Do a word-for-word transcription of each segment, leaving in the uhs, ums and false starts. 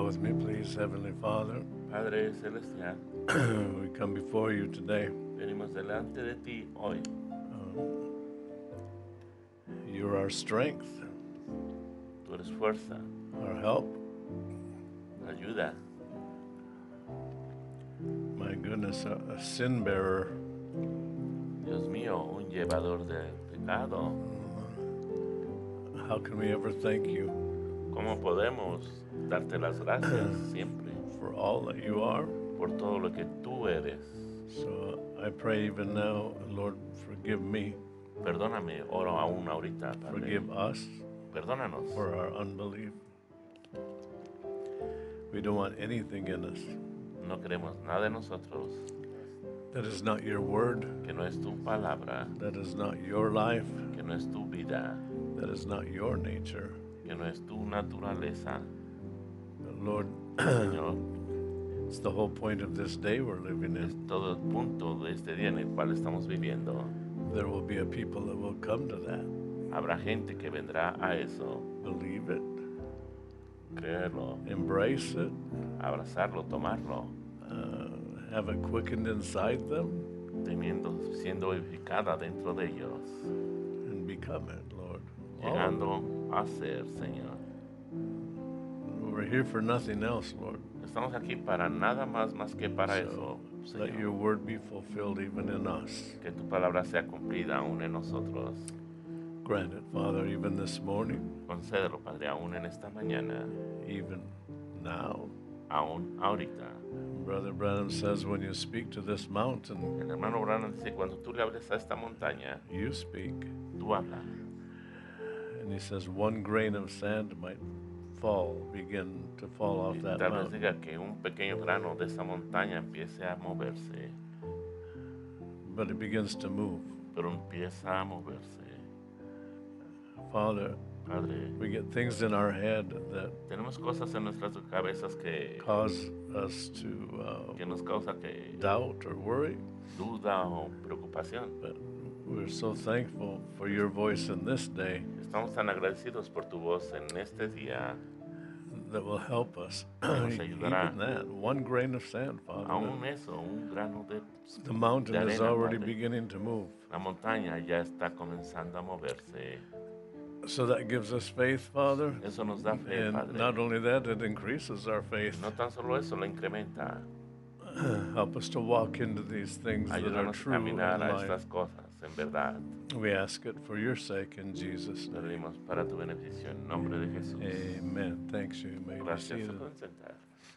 bow with me, please, Heavenly Father. Padre Celestial, We come before you today. venimos delante de ti hoy. Um, you're our strength, Tú eres fuerza, our help. ayuda. My goodness, a, a sin bearer. Dios mío, un llevador de pecado. How can we ever thank you ¿Cómo podemos darte las gracias siempre for all that you are? por todo lo que tú eres? So I pray even now, Lord, forgive me, Perdóname, oro aún ahorita, Padre. forgive us Perdónanos for our unbelief. We don't want anything in us No queremos nada de nosotros that is not your word, que no es tu palabra, that is not your life, que no es tu vida, that is not your nature. que no es tu naturaleza. But Lord, Señor, it's the whole point of this day we're living es in. todo el punto de este día en el cual estamos viviendo. There will be a people that will come to that, Habrá gente que vendrá a eso, believe it, creerlo, embrace it, abrazarlo, tomarlo, uh, have it quickened inside them, teniendo, siendo edificada dentro de ellos, and become it, Lord. llegando a ser, Señor. We're here for nothing else, Lord. Estamos aquí para nada más más que para So, eso, let your Señor. word be fulfilled even in us. Que tu palabra sea cumplida aún en nosotros. Grant it, Father, even this morning, Concédelo, Padre, aún en esta mañana, even now. aún ahorita. Brother Branham says when you speak to this mountain, El hermano Branham dice, cuando tú le hables a esta montaña, you speak. tú hablas. And he says one grain of sand might fall, begin to fall off Y that tal vez mountain. diga que un pequeño grano de esa montaña empiece a moverse, But it begins to move. pero empieza a moverse. Father, Padre, we get things in our head that tenemos cosas en nuestras cabezas que, cause us to uh, que nos causa que doubt or worry. duda o preocupación. But we're so thankful for your voice in this day Estamos tan agradecidos por tu voz en este día, that will help us. nos Even ayudará. that, one grain of sand, Father. Aún eso, un grano de, The mountain de is arena, already Padre. beginning to move. La montaña ya está comenzando a moverse. So that gives us faith, Father. Eso nos da fe, And Padre. not only that, it increases our faith. No tan solo eso, lo incrementa. Help us to walk into these things that are Ayúdanos a true in caminar a life. estas cosas, en verdad. We ask it for your sake in Jesus' Lo name. pedimos para tu beneficio, en nombre de Jesús. Amen. Thanks you. You may be Gracias, se seated. pueden sentar.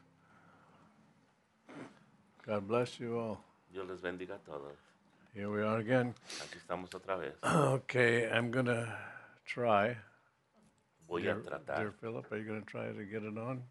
God bless you all. Dios les bendiga a todos. Here we are again. Aquí estamos otra vez. Okay, I'm going to try. Voy Dear, a tratar. dear Philip, are you going to try to get it on?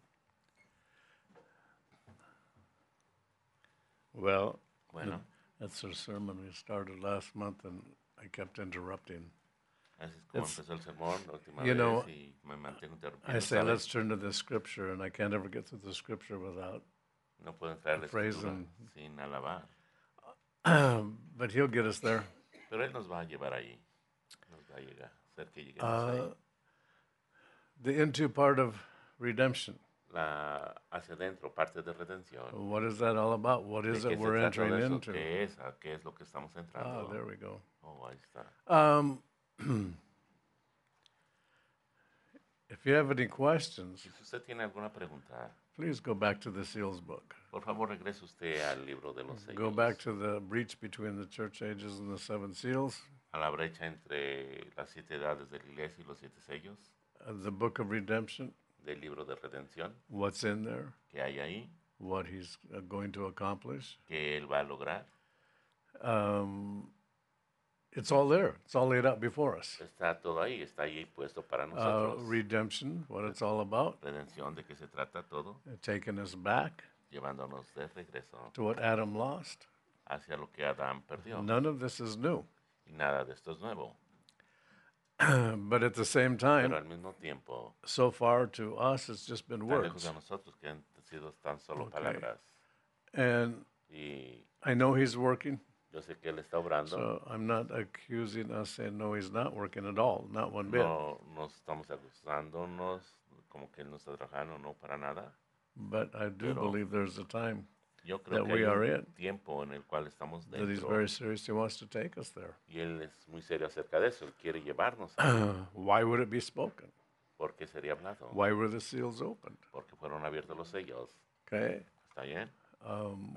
Well, Bueno, that's our sermon we started last month, and I kept interrupting. así es como it's- empezó el sermón la última you vez know, y me mantengo interrumpiendo. I say, ¿sabes? let's turn to the scripture, and I can't ever get through the scripture without. No puedo entrar a la praise escritura him. sin alabar. But he'll get us there. Pero Él nos va a llevar ahí. Nos va a llegar, hacer que lleguemos Uh, ahí. the into part of redemption. La, hacia adentro, parte de redención. What is that all about? What ¿De is qué it se we're trata entering de eso? into? ¿Qué es? ¿A qué es lo que estamos Ah, entrando? there we go. Oh, ahí está. Um, if you have any questions, Si usted tiene alguna pregunta, please go back to the seals book. por favor regrese usted al libro de los sellos. Go back to the breach between the church ages and the seven seals, A la brecha entre las siete edades de la iglesia y los siete sellos uh, the book of redemption, del libro de redención what's in there, que hay ahí, what he's uh, going to accomplish. que Él va a lograr. Um, it's all there. It's all laid out before us. Está todo ahí, está ahí puesto para Uh, nosotros. redemption, what it's all about, Redención, de qué se trata todo, uh, taking us back llevándonos de regreso to what Adam lost. hacia lo que Adán perdió. None of this is new. Y nada de esto es nuevo. But at the same Pero time, al mismo tiempo, so far to us, it's just been tan lejos words. de nosotros que han sido tan solo Okay. palabras. And Y I know he's working, yo sé que Él está obrando. so I'm not accusing us saying, no, he's not working at all, not one bit. No nos estamos acusándonos como que Él no está trabajando, no para nada. But I do Pero believe there's a time yo creo that que we hay are un in, tiempo en el cual estamos that he's dentro very serious. He wants to take us there. y Él es muy serio acerca de eso. Él quiere llevarnos ahí. Why would it be spoken? ¿Por qué sería hablado? Why were the seals opened? Porque fueron abiertos los sellos. Okay. ¿Está bien? Um,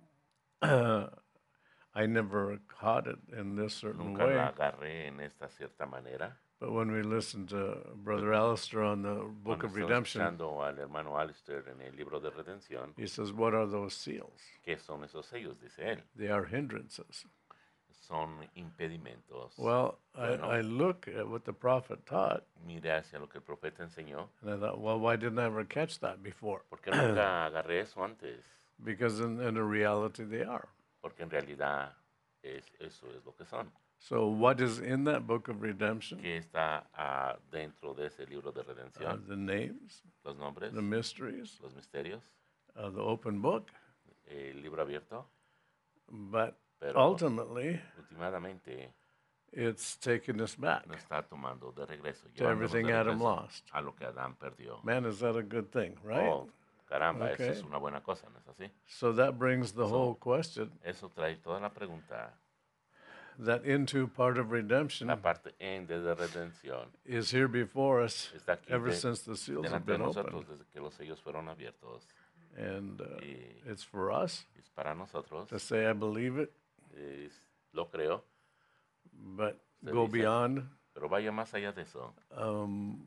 I never caught it in this certain Nunca la way. agarré en esta cierta manera. But when we listened to Brother Alistair on the Book Cuando of estaba Redemption, escuchando al hermano Alistair en el libro de redención, he says, what are those seals? ¿qué son esos sellos? Dice él. They are hindrances. Son impedimentos. Well, Bueno. I, I look at what the prophet taught, Mire hacia lo que el profeta enseñó. and I thought, well, why didn't I ever catch that before? Porque nunca agarré eso antes. Because in, in the reality they are. Porque en realidad es, eso es lo que son. So what is in that Book of Redemption? ¿Qué está uh, dentro de ese libro de Uh, redención? the names, Los nombres, the mysteries, los misterios, uh, the open book, el libro abierto. but Pero ultimately, últimamente it's taking us back nos está tomando de regreso. to llevándonos everything de Adam regreso lost. A lo que Adán perdió. Man, is that a good thing, right? Oh, caramba, Okay. eso es una buena cosa, ¿no es así? So that brings the So- whole question Eso trae toda la pregunta. that into part of redemption La parte en de la redención is here before us está aquí ever de- since the seals have delante de been nosotros opened. desde que los sellos fueron abiertos. And uh, Y it's for us es para nosotros, to say, I believe it, es- lo creo, but Se go dice- beyond, pero vaya más allá de eso. um,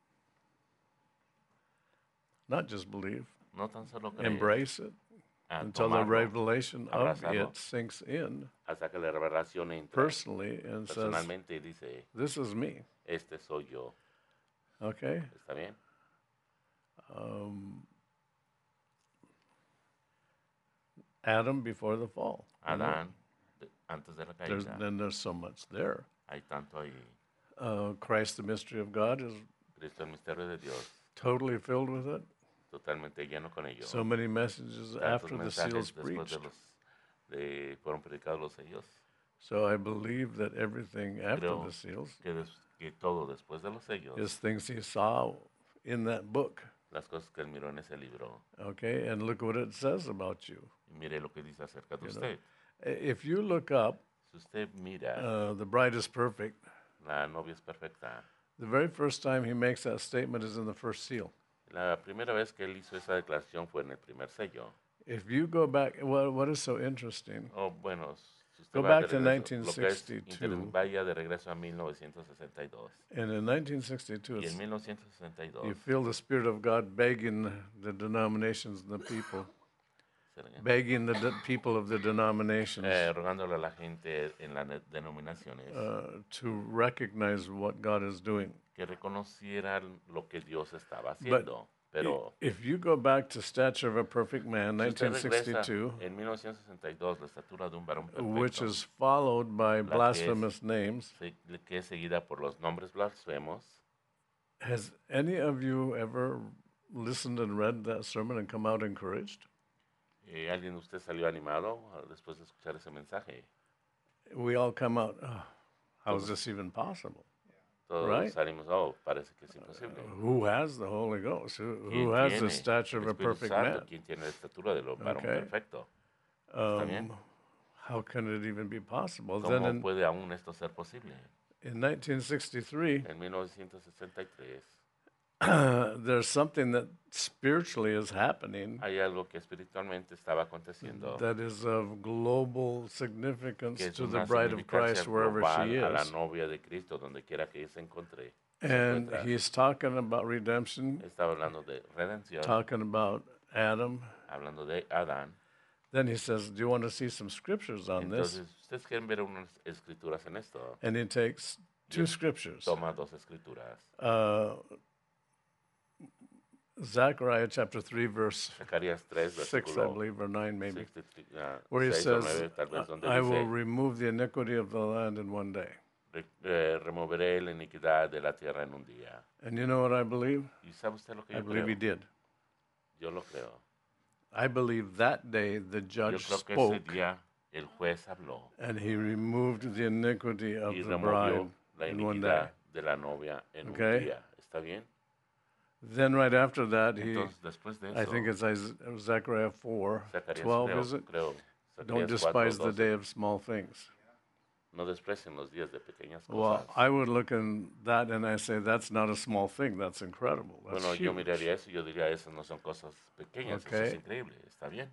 not just believe, No tan solo creer, embrace it a until the tomarlo revelation of abrazarlo. it sinks in hasta que la revelación entra personally and says, personalmente y dice, this is me. este soy yo. Okay? ¿Está bien? Um, Adam before the fall. you know? Adán, de- antes de la There's, caída, then there's so much there. hay tanto ahí. Uh, Christ, the mystery of God, is Cristo, el misterio de Dios, totally filled with it. totalmente lleno con ello. So many messages Tantos after the seals mensajes después preached. de los de, fueron predicados los sellos. So I believe that everything after Creo the seals que, des- que todo después de los sellos, is things he saw in that book. las cosas que él miró en ese libro. Okay? And look what it says about you. Y mire lo que dice acerca de You know, usted. I- If you look up Si usted mira, uh, The Bride is Perfect, la novia es perfecta. the very first time he makes that statement is in the first seal. La primera vez que él hizo esa declaración fue en el primer sello. If you go back, what, what is so interesting, Oh, bueno, si usted Go va back de to regreso, lo que es nineteen sixty-two. inter- vaya de regreso a mil novecientos sesenta y dos. and in nineteen sixty-two, Y it's, en mil novecientos sesenta y dos, you feel the Spirit of God begging the denominations and the people, ¿será bien? begging the de- people of the denominations Eh, rogándole a la gente en las ne- denominaciones uh, to recognize what God is doing. que reconocieran lo que Dios estaba But haciendo. I- Pero if you go back to Stature of a Perfect Man, si usted nineteen regresa sixty-two, en mil novecientos sesenta y dos, la estatura de un varón which perfecto, is followed by La que es- blasphemous names, se- que es seguida por los nombres blasfemos. has any of you ever listened and read that sermon and come out encouraged? Eh, ¿Alguien de usted salió animado ah, después de escuchar ese mensaje? We all come out, oh, how is this even possible? Todos Right. salimos, oh, parece que es imposible. Who has the Holy Ghost? Who, ¿Quién who has tiene the stature el of a Espíritu perfect Santo? man? ¿Quién tiene la estatura del varón Okay. perfecto? ¿Está bien? Um, how can it even be possible? ¿Cómo Then in, puede aún esto ser posible? in nineteen sixty-three, En mil novecientos sesenta y tres there's something that spiritually is happening hay algo que espiritualmente estaba aconteciendo that is of global que significance es to the una bride of significancia Christ wherever global she a la is. novia de Cristo donde quiera que ella se encuentre. se And encuentra. he's talking about redemption, Estaba hablando de redención, talking about Adam. hablando de Adán. Then he says, do you want to see some scriptures on this? Entonces, ustedes quieren ver unas escrituras en esto. And he takes two scriptures. Toma dos escrituras. Uh, Zechariah chapter three, verse Zacarías tres, six, I versículo believe, or nine maybe, sixty, ah, where he seis o says, nueve, tal vez, donde I will dice, remove the iniquity of the land in one day. "Re- eh, removeré la iniquidad de la tierra en un día. And you know what I believe? ¿Y sabe usted lo que I yo believe he creo? did. Yo lo creo. I believe that day the Yo judge creo que ese spoke día el juez habló and he removed the iniquity of y the bride removió la in one day. iniquidad de la novia en Okay. un día. ¿Está bien? Then right after that, he, Entonces, después de I think eso, it's Is- Zechariah four, Zacarías twelve, creo, is it? creo, Don't Zacarías cuatro, despise the doce, day of small things. no desprecien los días de pequeñas Well, cosas. I would look in that and I say, that's not a small thing. That's incredible. That's Bueno, yo huge. miraría eso y yo diría, esas no son cosas pequeñas, eso es Okay. increíble, está bien,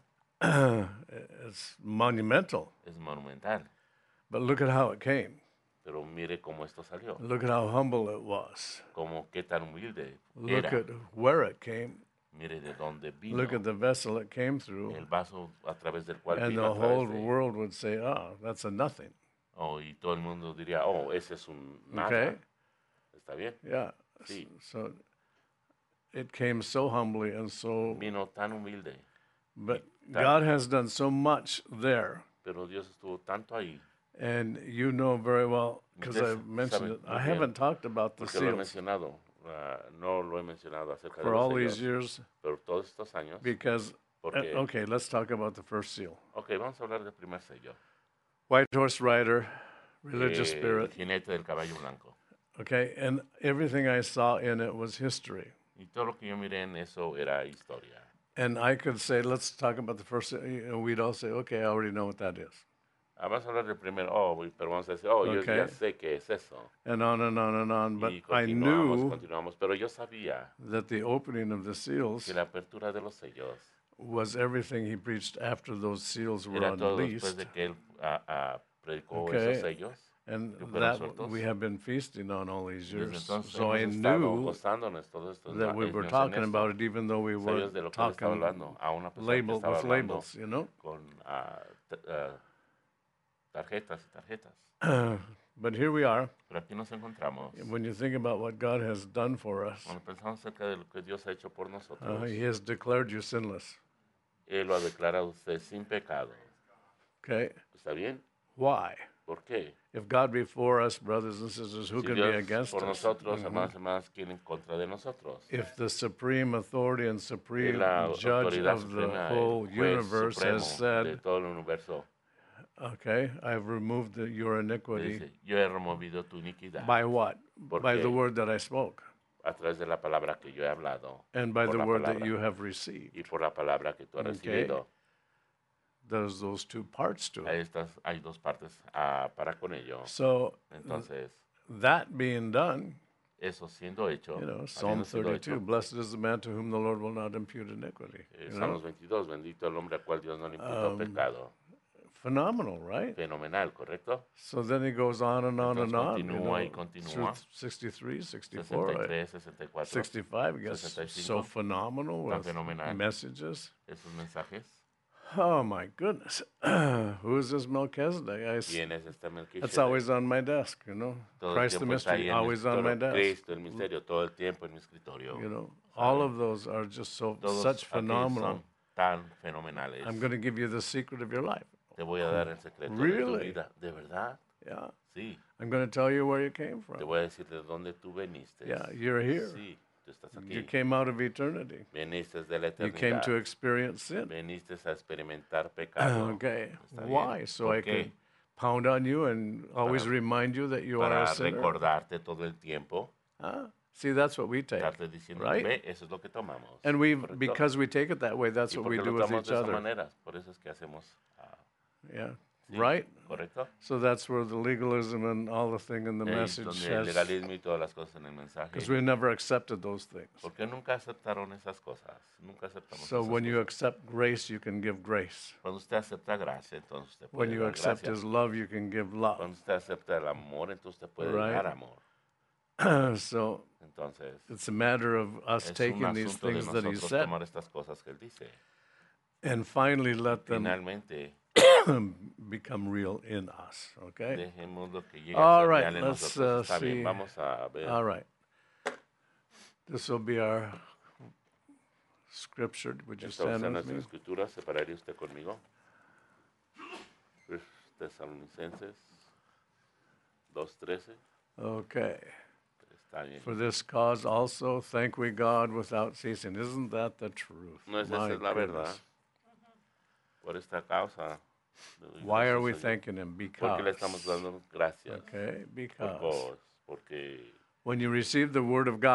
It's monumental. es monumental. But look at how it came. Pero mire cómo esto salió, Look at how humble it was. como qué tan humilde Look era. at where it came. Mire de dónde vino, Look at the vessel it came through. el vaso a través del cual And vino the a whole través de. world would say, oh, that's a nothing. Oh, y todo el mundo diría, oh, ese es un nada. Okay? Está bien. Yeah. Sí. So it came so humbly and so, Vino tan humilde, but Tan- God has done so much there. pero Dios estuvo tanto ahí. And you know very well, because I Ustedes mentioned it, saben I muy bien, haven't talked about the Porque lo he seals mencionado, ah, no lo he mencionado acerca for de all los these sellos, years pero todos estos años, because, uh, porque, okay, let's talk about the first seal. ok, vamos a hablar del primer sello, White horse rider, religious eh, el spirit, jinete del caballo blanco. okay, and everything I saw in it was history. Y todo lo que yo miré en eso era historia. And I could say, let's talk about the first, and we'd all say, okay, I already know what that is. Ah, vamos a hablar del primero, oh, pero vamos a decir, oh, yo Okay. ya sé qué es eso. And on and on and on. But Y I continuamos, knew continuamos, pero yo sabía that the opening of the seals que la apertura de los sellos was everything he preached after those seals were era todo después unleashed. de que él ah, ah, predicó Okay. esos sellos. And que fueron that sueltos. we have been feasting on all these Y desde years. entonces So I hemos estado knew gozándonos todos estos that we años were en talking esto. about it, even though we Sabías weren't de lo que él estaba talking hablando, a una persona label, que estaba with hablando labels, you know? con ah, t- ah, tarjetas y tarjetas. But here we are. Pero aquí nos encontramos. When you think about what God has done for us, Cuando pensamos acerca de lo que Dios ha hecho por nosotros, uh, He has declared you sinless. Él lo ha declarado a usted sin pecado. Okay? ¿Está bien? Why? ¿Por qué? If God be for us, brothers and sisters, who Si can be Dios against por us? nosotros, Mhm. hermanos y hermanas, ¿quién en contra de nosotros? If the supreme authority and Y supreme la judge autoridad of the suprema, whole el juez universe supremo has de said, todo el universo, okay, I've removed the, your le iniquity dice, yo he removido tu iniquidad by what? ¿Por By qué? the word that I spoke a través de la palabra que yo he hablado and by por the la word that palabra. you have received. y por la palabra que tú has Okay. recibido. There's those two parts to Hay, it. estas, hay dos partes ah, para con ello. So Entonces, that being done, eso siendo hecho, you know, Psalm habiendo sido thirty-two, hecho, blessed is the man to whom the Lord will not impute iniquity. eh, You know? Salmos veintidós, bendito el hombre al cual Dios no le imputó Um, pecado. Phenomenal, right? Fenomenal, ¿correcto? So then he goes on and on and Entonces on, you continúa know, y continúa. through sixty-three, sixty-four, sesenta y right? tres, sesenta y cuatro, sixty-five, it gets sesenta y cinco, so phenomenal tan with fenomenal. messages. esos mensajes. Oh my goodness. Who is this Melchizedek? I s- ¿Quién es este that's Melquisedec? always on my desk, you know. Todo el Christ the tiempo está ahí mystery, en mi always on my escritorio. desk. Cristo, el misterio, todo el tiempo en mi escritorio. You know, all of those are just so Todos such aquellos phenomenal. son tan fenomenales. I'm going to give you the secret of your life. Te voy a dar el secreto de tu Really? vida. ¿De verdad? Yeah. Sí. I'm going to tell you where you came Te from. voy a decir de dónde tú veniste. Yeah, you're here. Sí, tú estás You aquí. came out of eternity. Veniste de la You came eternidad. to experience sin. Veniste a experimentar pecado. Okay. Está bien. Why? So ¿Por I qué? could pound on you and always Para- remind you that you are Para a sinner. recordarte todo el tiempo. Huh? See, that's what we take. Estarte diciendo, right? ve, eso es lo que tomamos. And we, ¿correcto? because we take it that way, that's y what we porque do lo with tomamos each de esa other. manera. Por eso es que hacemos. ah, Yeah. sí, Right? ¿Correcto? So that's where the legalism and all the thing in the Ahí message donde el has, legalismo y todas las cosas en el mensaje. because we never accepted those things. Porque nunca aceptaron esas cosas. Nunca aceptamos So esas when you cosas. accept grace, you can give grace. Cuando usted acepta gracia, entonces usted When puede you dar accept gracia. His love, you can give love. Cuando usted acepta el amor, entonces usted puede Right. dar amor. So Entonces, it's a matter of us es un taking these asunto de things that He nosotros said tomar estas cosas que él dice. and finally let them Finalmente, become real in us. Okay? dejemos lo que llegue All a ser right, real en let's, nosotros. uh, Está bien, see. vamos a ver. All right. This will be our scripture. Would you Esta va a stand ser with nuestra me? escritura. ¿Se pararía usted conmigo? First Tesalonicenses dos trece. Okay. Está bien. For this cause also thank we God without ceasing. Isn't that the truth? No es My esa es la verdad. goodness. Por esta causa. le doy Why are gracias we a Dios. thanking Him? Porque le estamos Because. dando gracias. Okay, Por because cos- Porque when you receive the Word of God,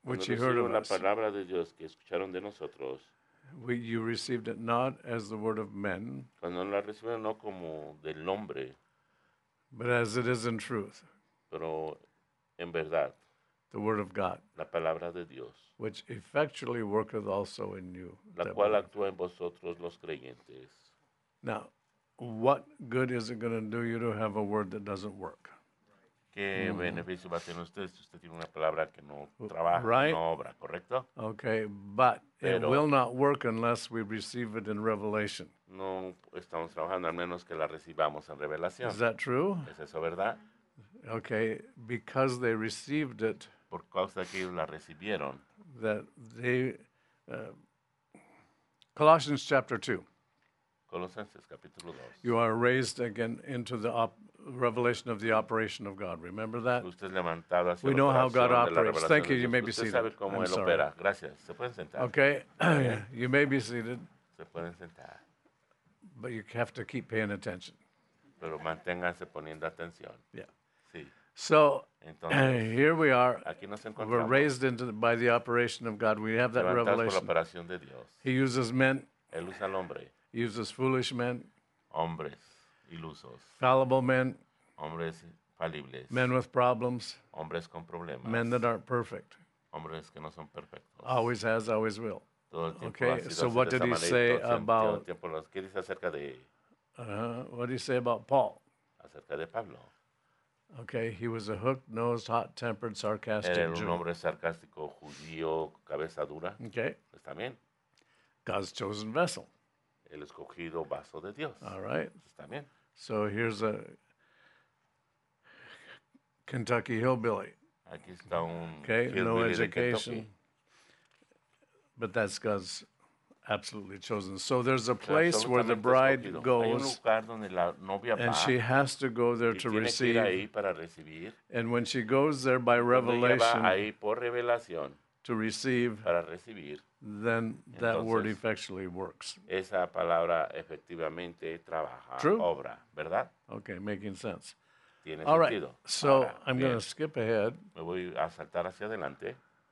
Cuando which you heard of reciben la us. palabra de Dios que escucharon de nosotros, We, you received it not as the word of men, cuando la reciben no como del hombre, but as it is in truth, pero en verdad, the word of God, la palabra de Dios, which effectually worketh also in you. la that cual believe. actúa en vosotros los creyentes. Now, what good is it going to do you to have a word that doesn't work? ¿Qué beneficio va a tener usted si usted tiene una palabra que no trabaja, Right. no obra, correcto? Okay, but it Pero- will not work unless we receive it in revelation. No estamos trabajando al menos que la recibamos en revelación. Is that true? ¿Es eso verdad? Okay, because they received it, Por causa de que ellos la recibieron. that they, uh, Colossians chapter two, Colosenses capítulo dos. you are raised again into the op- revelation of the operation of God. Remember that? Usted es levantado hacia We la know how God operación de la operates. revelación Thank de you. You Dios. may be Usted seated. sabe cómo I'm Él sorry. opera. Gracias. Se pueden sentar. Okay, you may be seated, Se pueden sentar. but you have to keep paying attention. Pero manténganse poniendo atención. Yeah. Sí. So Entonces, here we are. aquí nos We're encontramos raised into the, by the operation of God. We have that levantados por la revelation. operación de Dios. He uses men, Él usa al hombre, he uses foolish men, hombres ilusos, fallible men, hombres falibles, men with problems, hombres con problemas, men that aren't perfect. hombres que no son perfectos. Always has, always will. Todo el tiempo Okay, ha sido so así what de did esta he manera y say todo el tiempo- todo el about- tiempo lo- ¿Qué dice acerca de, Uh, what do you say about Paul? acerca de Pablo? Okay, he was a hook-nosed, hot-tempered, sarcastic Era un Jew. hombre sarcástico, judío, cabeza dura. Okay, Está bien. God's chosen vessel. El escogido vaso de Dios. All right. Está bien. So here's a Kentucky hillbilly. Aquí está un Okay, no hillbilly de education, Kentucky. but that's God's absolutely chosen. So there's a O sea, place where the absolutamente bride escogido. Hay un goes, lugar donde la novia and va she has to go there y to tiene que ir receive. ahí para recibir. And when she goes there by Cuando ella va revelation ahí por revelación to receive, para recibir, then that word Entonces- effectually works. esa palabra efectivamente trabaja, True. obra, ¿verdad? Okay, making sense. Tiene All right, sentido. so Ahora, I'm bien, going to skip ahead. me voy a saltar hacia adelante.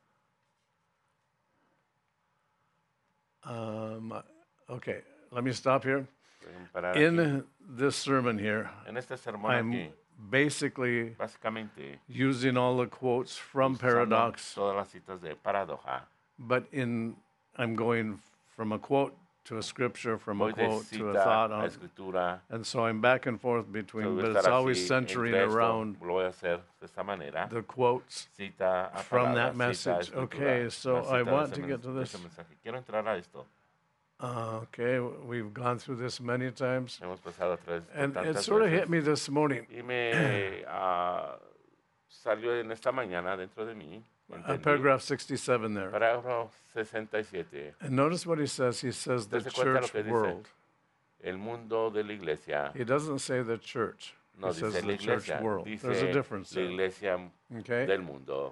Um, okay, let me stop here. Pueden parar aquí. In this sermon here, En este sermón I'm aquí, basically básicamente, using all the quotes from usando Paradox, todas las citas de paradoja. but in I'm going from a quote to a scripture, from a Voy de quote to a cita thought, a on, escritura. and so I'm back and forth So between, voy a but it's estar always así centering entre esto, around lo voy a hacer de esta manera. the quotes Cita a from palabra, that cita a message. escritura, Okay, so una cita I de want ese to men- get to de this. ese mensaje. Quiero entrar a esto. Uh, okay, we've gone through this many times, Hemos pasado a través de and it tantas sort of veces. hit me this morning. Y me ah, salió en esta mañana dentro de mí. Uh, entendí. paragraph sixty-seven there. Parágrafo sesenta y siete. And notice what he says. He says the Usted se cuenta lo church que dice. world. El mundo de la iglesia. He doesn't say the church. No He says dice la the church iglesia. world. Dice There's a difference la there. iglesia Okay. del mundo.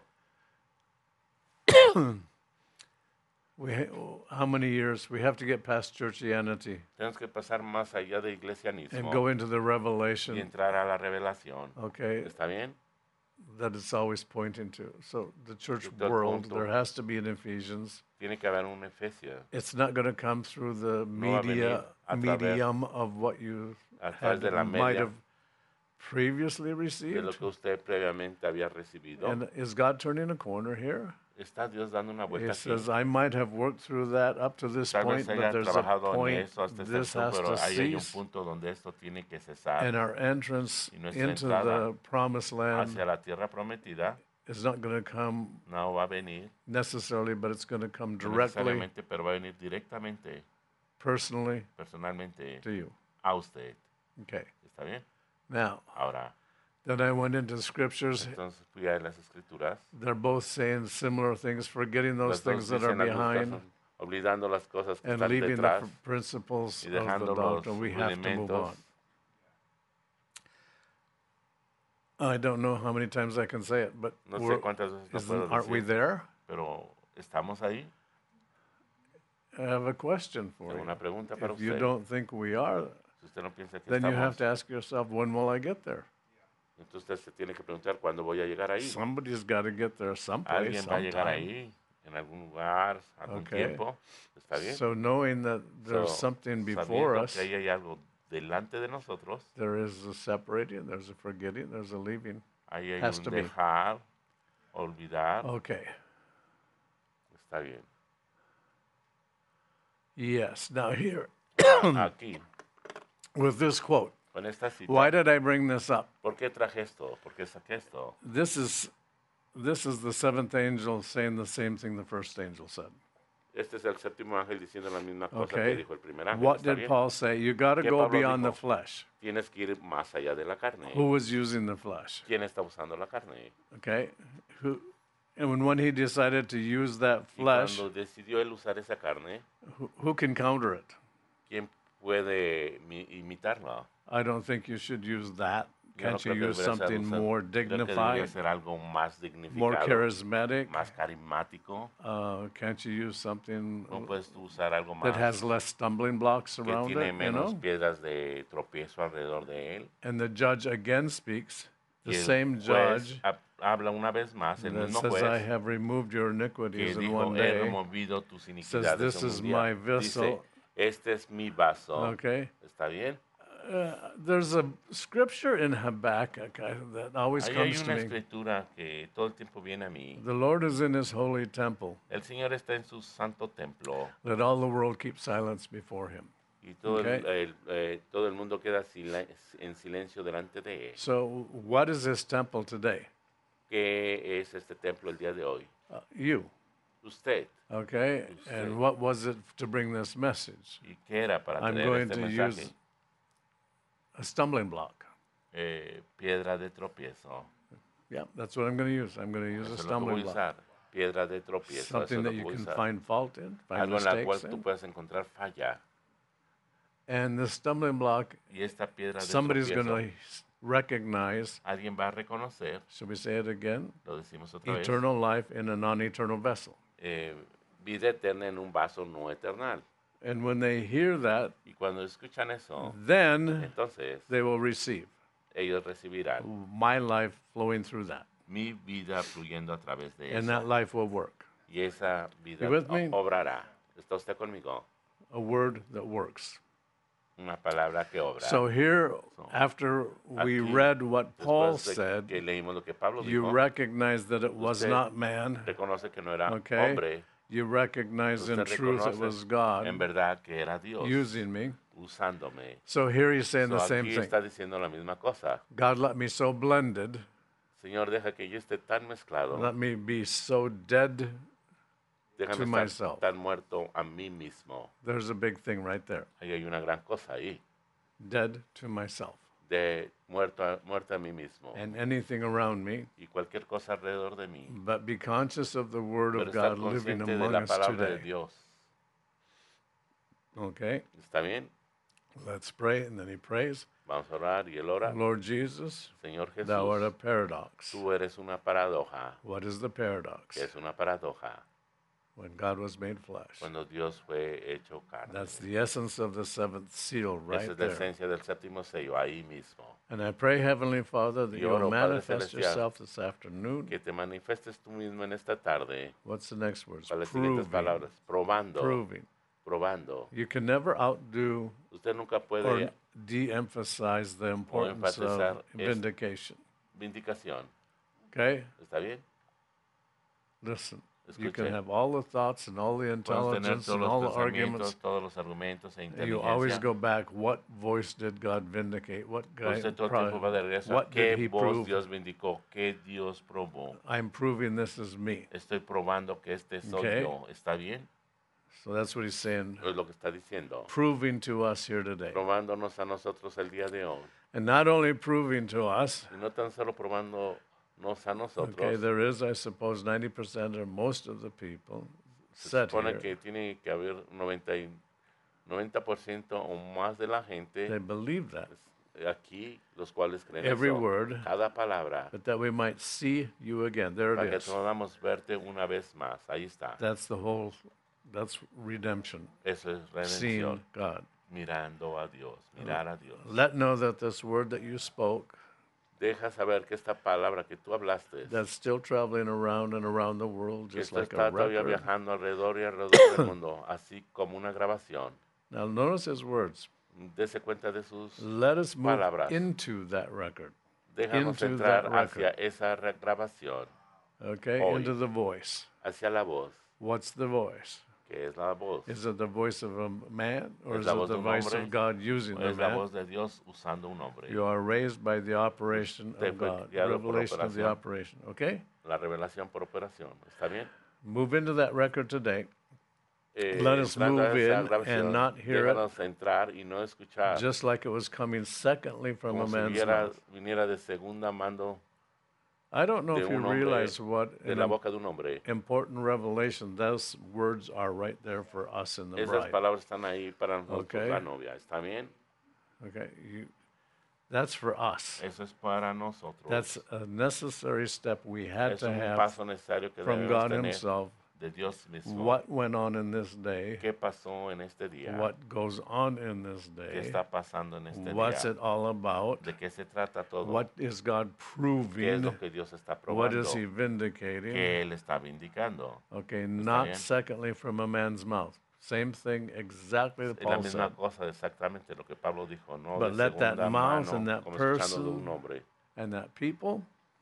We ha- how many years we have to get past churchianity Tenemos que pasar más allá de and iglesianismo go into the y revelation. entrar a la revelación. Okay, ¿Está bien? that it's always pointing to. So the church Todo el world, punto. there has to be in Ephesians. Tiene que haber un Efesio It's not going to come through the No va a venir media a través- medium of what you a través had de la might media have previously de lo received. que usted previamente había recibido. And is God turning a corner here? Está Dios dando una He vuelta aquí. says, I might have worked through that up to this Tal point, vez but haya there's a trabajado en point eso hasta este this punto, has pero to ahí hay un cease. punto donde esto tiene que cesar. And our entrance Y nuestra into entrada the promised land hacia la tierra prometida is not going to come no va a venir necessarily, but it's going to come no directly, necesariamente, pero va a venir directamente, personally personalmente, to you. a usted. Okay. ¿Está bien? Now, Ahora, then I went into the scriptures. entonces fui a las escrituras. They're both saying similar things, forgetting those Las dos things that are dicen las dos behind cosas, olvidando las cosas que and están leaving the detrás pr- principles y of the dejando los doctrine. We have to move rudimentos. on. I don't know how many times I can say it, but No we're- sé cuántas veces lo isn't- puedo aren't we decir, there? pero estamos ahí. I have a question for Tengo you. una pregunta para If you usted. don't think we are, Si usted no piensa que then you have estamos, to ask yourself, when will I get there? Entonces usted se tiene que preguntar cuándo voy a llegar ahí. Somebody's got to get there someplace, Alguien va a llegar sometime. ahí, en algún lugar, algún Okay. tiempo. ¿Está bien? So knowing that there's So, something before sabiendo us, que ahí hay algo delante de nosotros, there is a separating, there's a forgetting, there's a leaving. ahí hay Has un to be. dejar, olvidar. Okay. Está bien. Yes. Now here, Ah, Aquí, with this quote, con esta cita, why did I bring this up? ¿por qué traje esto? ¿Por qué saqué esto? This is this is the seventh angel saying the same thing the first angel said. Este es el séptimo ángel diciendo la misma cosa que Okay. dijo el primer ángel. What ¿Está did bien? Paul say? You got to ¿Qué go Pablo beyond the dijo? flesh. Tienes que ir más allá de la carne. Who was using the flesh? ¿Quién está usando la carne? Okay. Who and when, when he decided to use that Y flesh, cuando decidió él usar esa carne, who, who can counter it? ¿quién puede mi- imitarlo? I don't think you should use that. Yo no Can't you creo que use debería ser something usar- more creo que debería dignified, ser algo más more dignificado, charismatic? más carismático. Uh, can't you use something ¿No puedes tú usar algo that más has less stumbling blocks que around tiene it, you menos know? piedras de tropiezo alrededor de él? And the judge again speaks, the Y el same juez judge ha- habla una vez más, el that mismo says, I juez have removed your que iniquities in dijo, one he day. removido tus Says, iniquidades this en is un día. my Dice, vessel. este es mi vaso. Okay. ¿Está bien? Uh, there's a scripture in Habakkuk I- that always Ahí hay comes to una me. escritura que todo el tiempo viene a mí. The Lord is in his holy temple. El Señor está en su santo templo Let all the world keep silence before him. y todo, el, Okay. el- eh, todo el mundo queda silen- en silencio delante de él. So, what is this temple today? ¿Qué es este templo el día de hoy? Uh, you. Usted. Okay. Usted. And what was it to bring this message? ¿Y qué era para I'm traer going este to mensaje? use a stumbling block. Eh, piedra de tropiezo. Yeah, that's what I'm going to use. I'm going to use Eso a es lo que voy stumbling a block. usar. Piedra de tropiezo. Eso Something es lo that que you voy a can usar. find fault in, find Algo en la cual mistakes tú in. puedes encontrar falla. And the stumbling block, Y esta piedra de somebody's going tropiezo, to recognize, alguien va a reconocer, should we say it again? lo decimos otra vez, Eternal life in a non-eternal vessel. eh, vida eterna en un vaso no eternal. And when they hear that, Y cuando escuchan eso, then entonces they will receive ellos recibirán my life flowing through that. mi vida fluyendo a través de And eso. that life will work. Y esa vida You with me? o- obrará. ¿Está usted conmigo? A word that works. Una palabra que obra. So here, So, after we aquí, read what Paul Después de said, que leímos lo que Pablo you dijo, recognize that it was usted not man. reconoce que no era Okay. hombre, You recognize in usted truth it reconoce was en God verdad que era Dios using me. usándome. So here he's saying So, the same aquí thing. está diciendo la misma cosa. God, let me so blended, Señor, deja que yo esté tan mezclado. let me be so dead. Déjame to estar myself. tan muerto a mí mismo. There's a big thing right there. Ahí hay una gran cosa ahí. Dead to myself. De muerto a, muerto a mí mismo. And anything around me, Y cualquier cosa alrededor de mí. but be conscious of the Word Pero of estar God living consciente de among la us palabra de today. Dios. Okay? ¿Está bien? Let's pray. And then he prays. Vamos a orar y él ora. Lord Jesus, Señor thou art a Jesús, paradox. tú eres una paradoja. What is the paradox? ¿Qué es una paradoja? When God was made flesh. Cuando Dios fue hecho carne. That's the essence of the seventh seal Esa right es la there. esencia del séptimo sello, ahí mismo. And I pray, Heavenly Father, that Y you will oro, Padre manifest Celestial, yourself this afternoon. Que te manifestes tú mismo en esta tarde. What's the next words? Para las siguientes Proving. palabras. Probando. Proving. Probando. You can never outdo Usted nunca or puede de-emphasize the importance enfatizar of es- vindication. vindicación. Okay? ¿Está bien? Listen. You can Escuche. have all the thoughts and all the Puedes tener intelligence todos and all los the arguments. pensamientos, todos los argumentos e You always inteligencia. go back. What voice did God vindicate? What guy? Usted todo el pro- tiempo va de regreso a what did he qué voz prove? Dios vindicó, qué Dios probó. I'm proving this is me. Estoy probando que este soy Okay. yo. ¿Está bien? So that's what he's saying. Es lo que está diciendo. Proving to us here today. Probándonos a nosotros el día de hoy. And not only proving to us, Y no tan solo probándonos a nosotros. okay, there is, I suppose, ninety percent or most of the people Se set supone here, que tiene que haber noventa y- noventa por ciento o más de la gente they believe that. pues, aquí, los cuales creen Every eso. word. Cada palabra. But that we might see you again. There Para it que is. podamos verte una vez más. Ahí está. That's the whole, that's redemption. Eso es redención. Seeing God. Mirando a Dios. Mirar a Dios. Let know that this word that you spoke deja saber que esta palabra que tú hablaste, that's still traveling around and around the world, que just esto like a está todavía record. viajando alrededor y alrededor del mundo, así como una grabación. Now, notice his words. Dese cuenta de sus Let us move palabras. into that record. Déjanos into that entrar record. hacia esa re- grabación, Okay, Hoy. into the voice. hacia la voz, What's the voice? que es la voz. Is it the voice of a man, or ¿Es is la it voz the de un voice hombre? of God using O the es la man? voz de Dios usando un hombre. You are raised by the operation Usted of fue God. criado por Revelation of the operación. operation. Okay? La revelación por operación. ¿Está bien? Move into that record today. Eh, Let us entrando a move esa in grabación, and not hear it, déjanos entrar y no escuchar just like it was coming secondly from como a si man's viera, mouth. viniera de segunda mando I don't know de if you un hombre, realize what de an la im- boca de un hombre. important revelation those words are right there for us in the Esas bride. palabras están ahí para nosotros, Okay. la novia. ¿Está bien? Okay, you, that's for us. Eso es para nosotros. That's a necessary step we had es to un have paso necesario que from debemos God tener Himself. de Dios mismo. What went on in this day? ¿Qué pasó en este día? What goes on in this ¿Qué day? está pasando en este What's día? it all about? ¿De qué se trata todo? What is God ¿Qué es proving? lo que Dios está What probando? is He vindicating? ¿Qué Él está vindicando? Okay, bien? not secondly from a man's mouth. Same thing exactly that Es la Paul misma said. cosa, exactamente lo que Pablo dijo, no But de let that segunda mouth mano, and that como escuchando de un person hombre. and that people,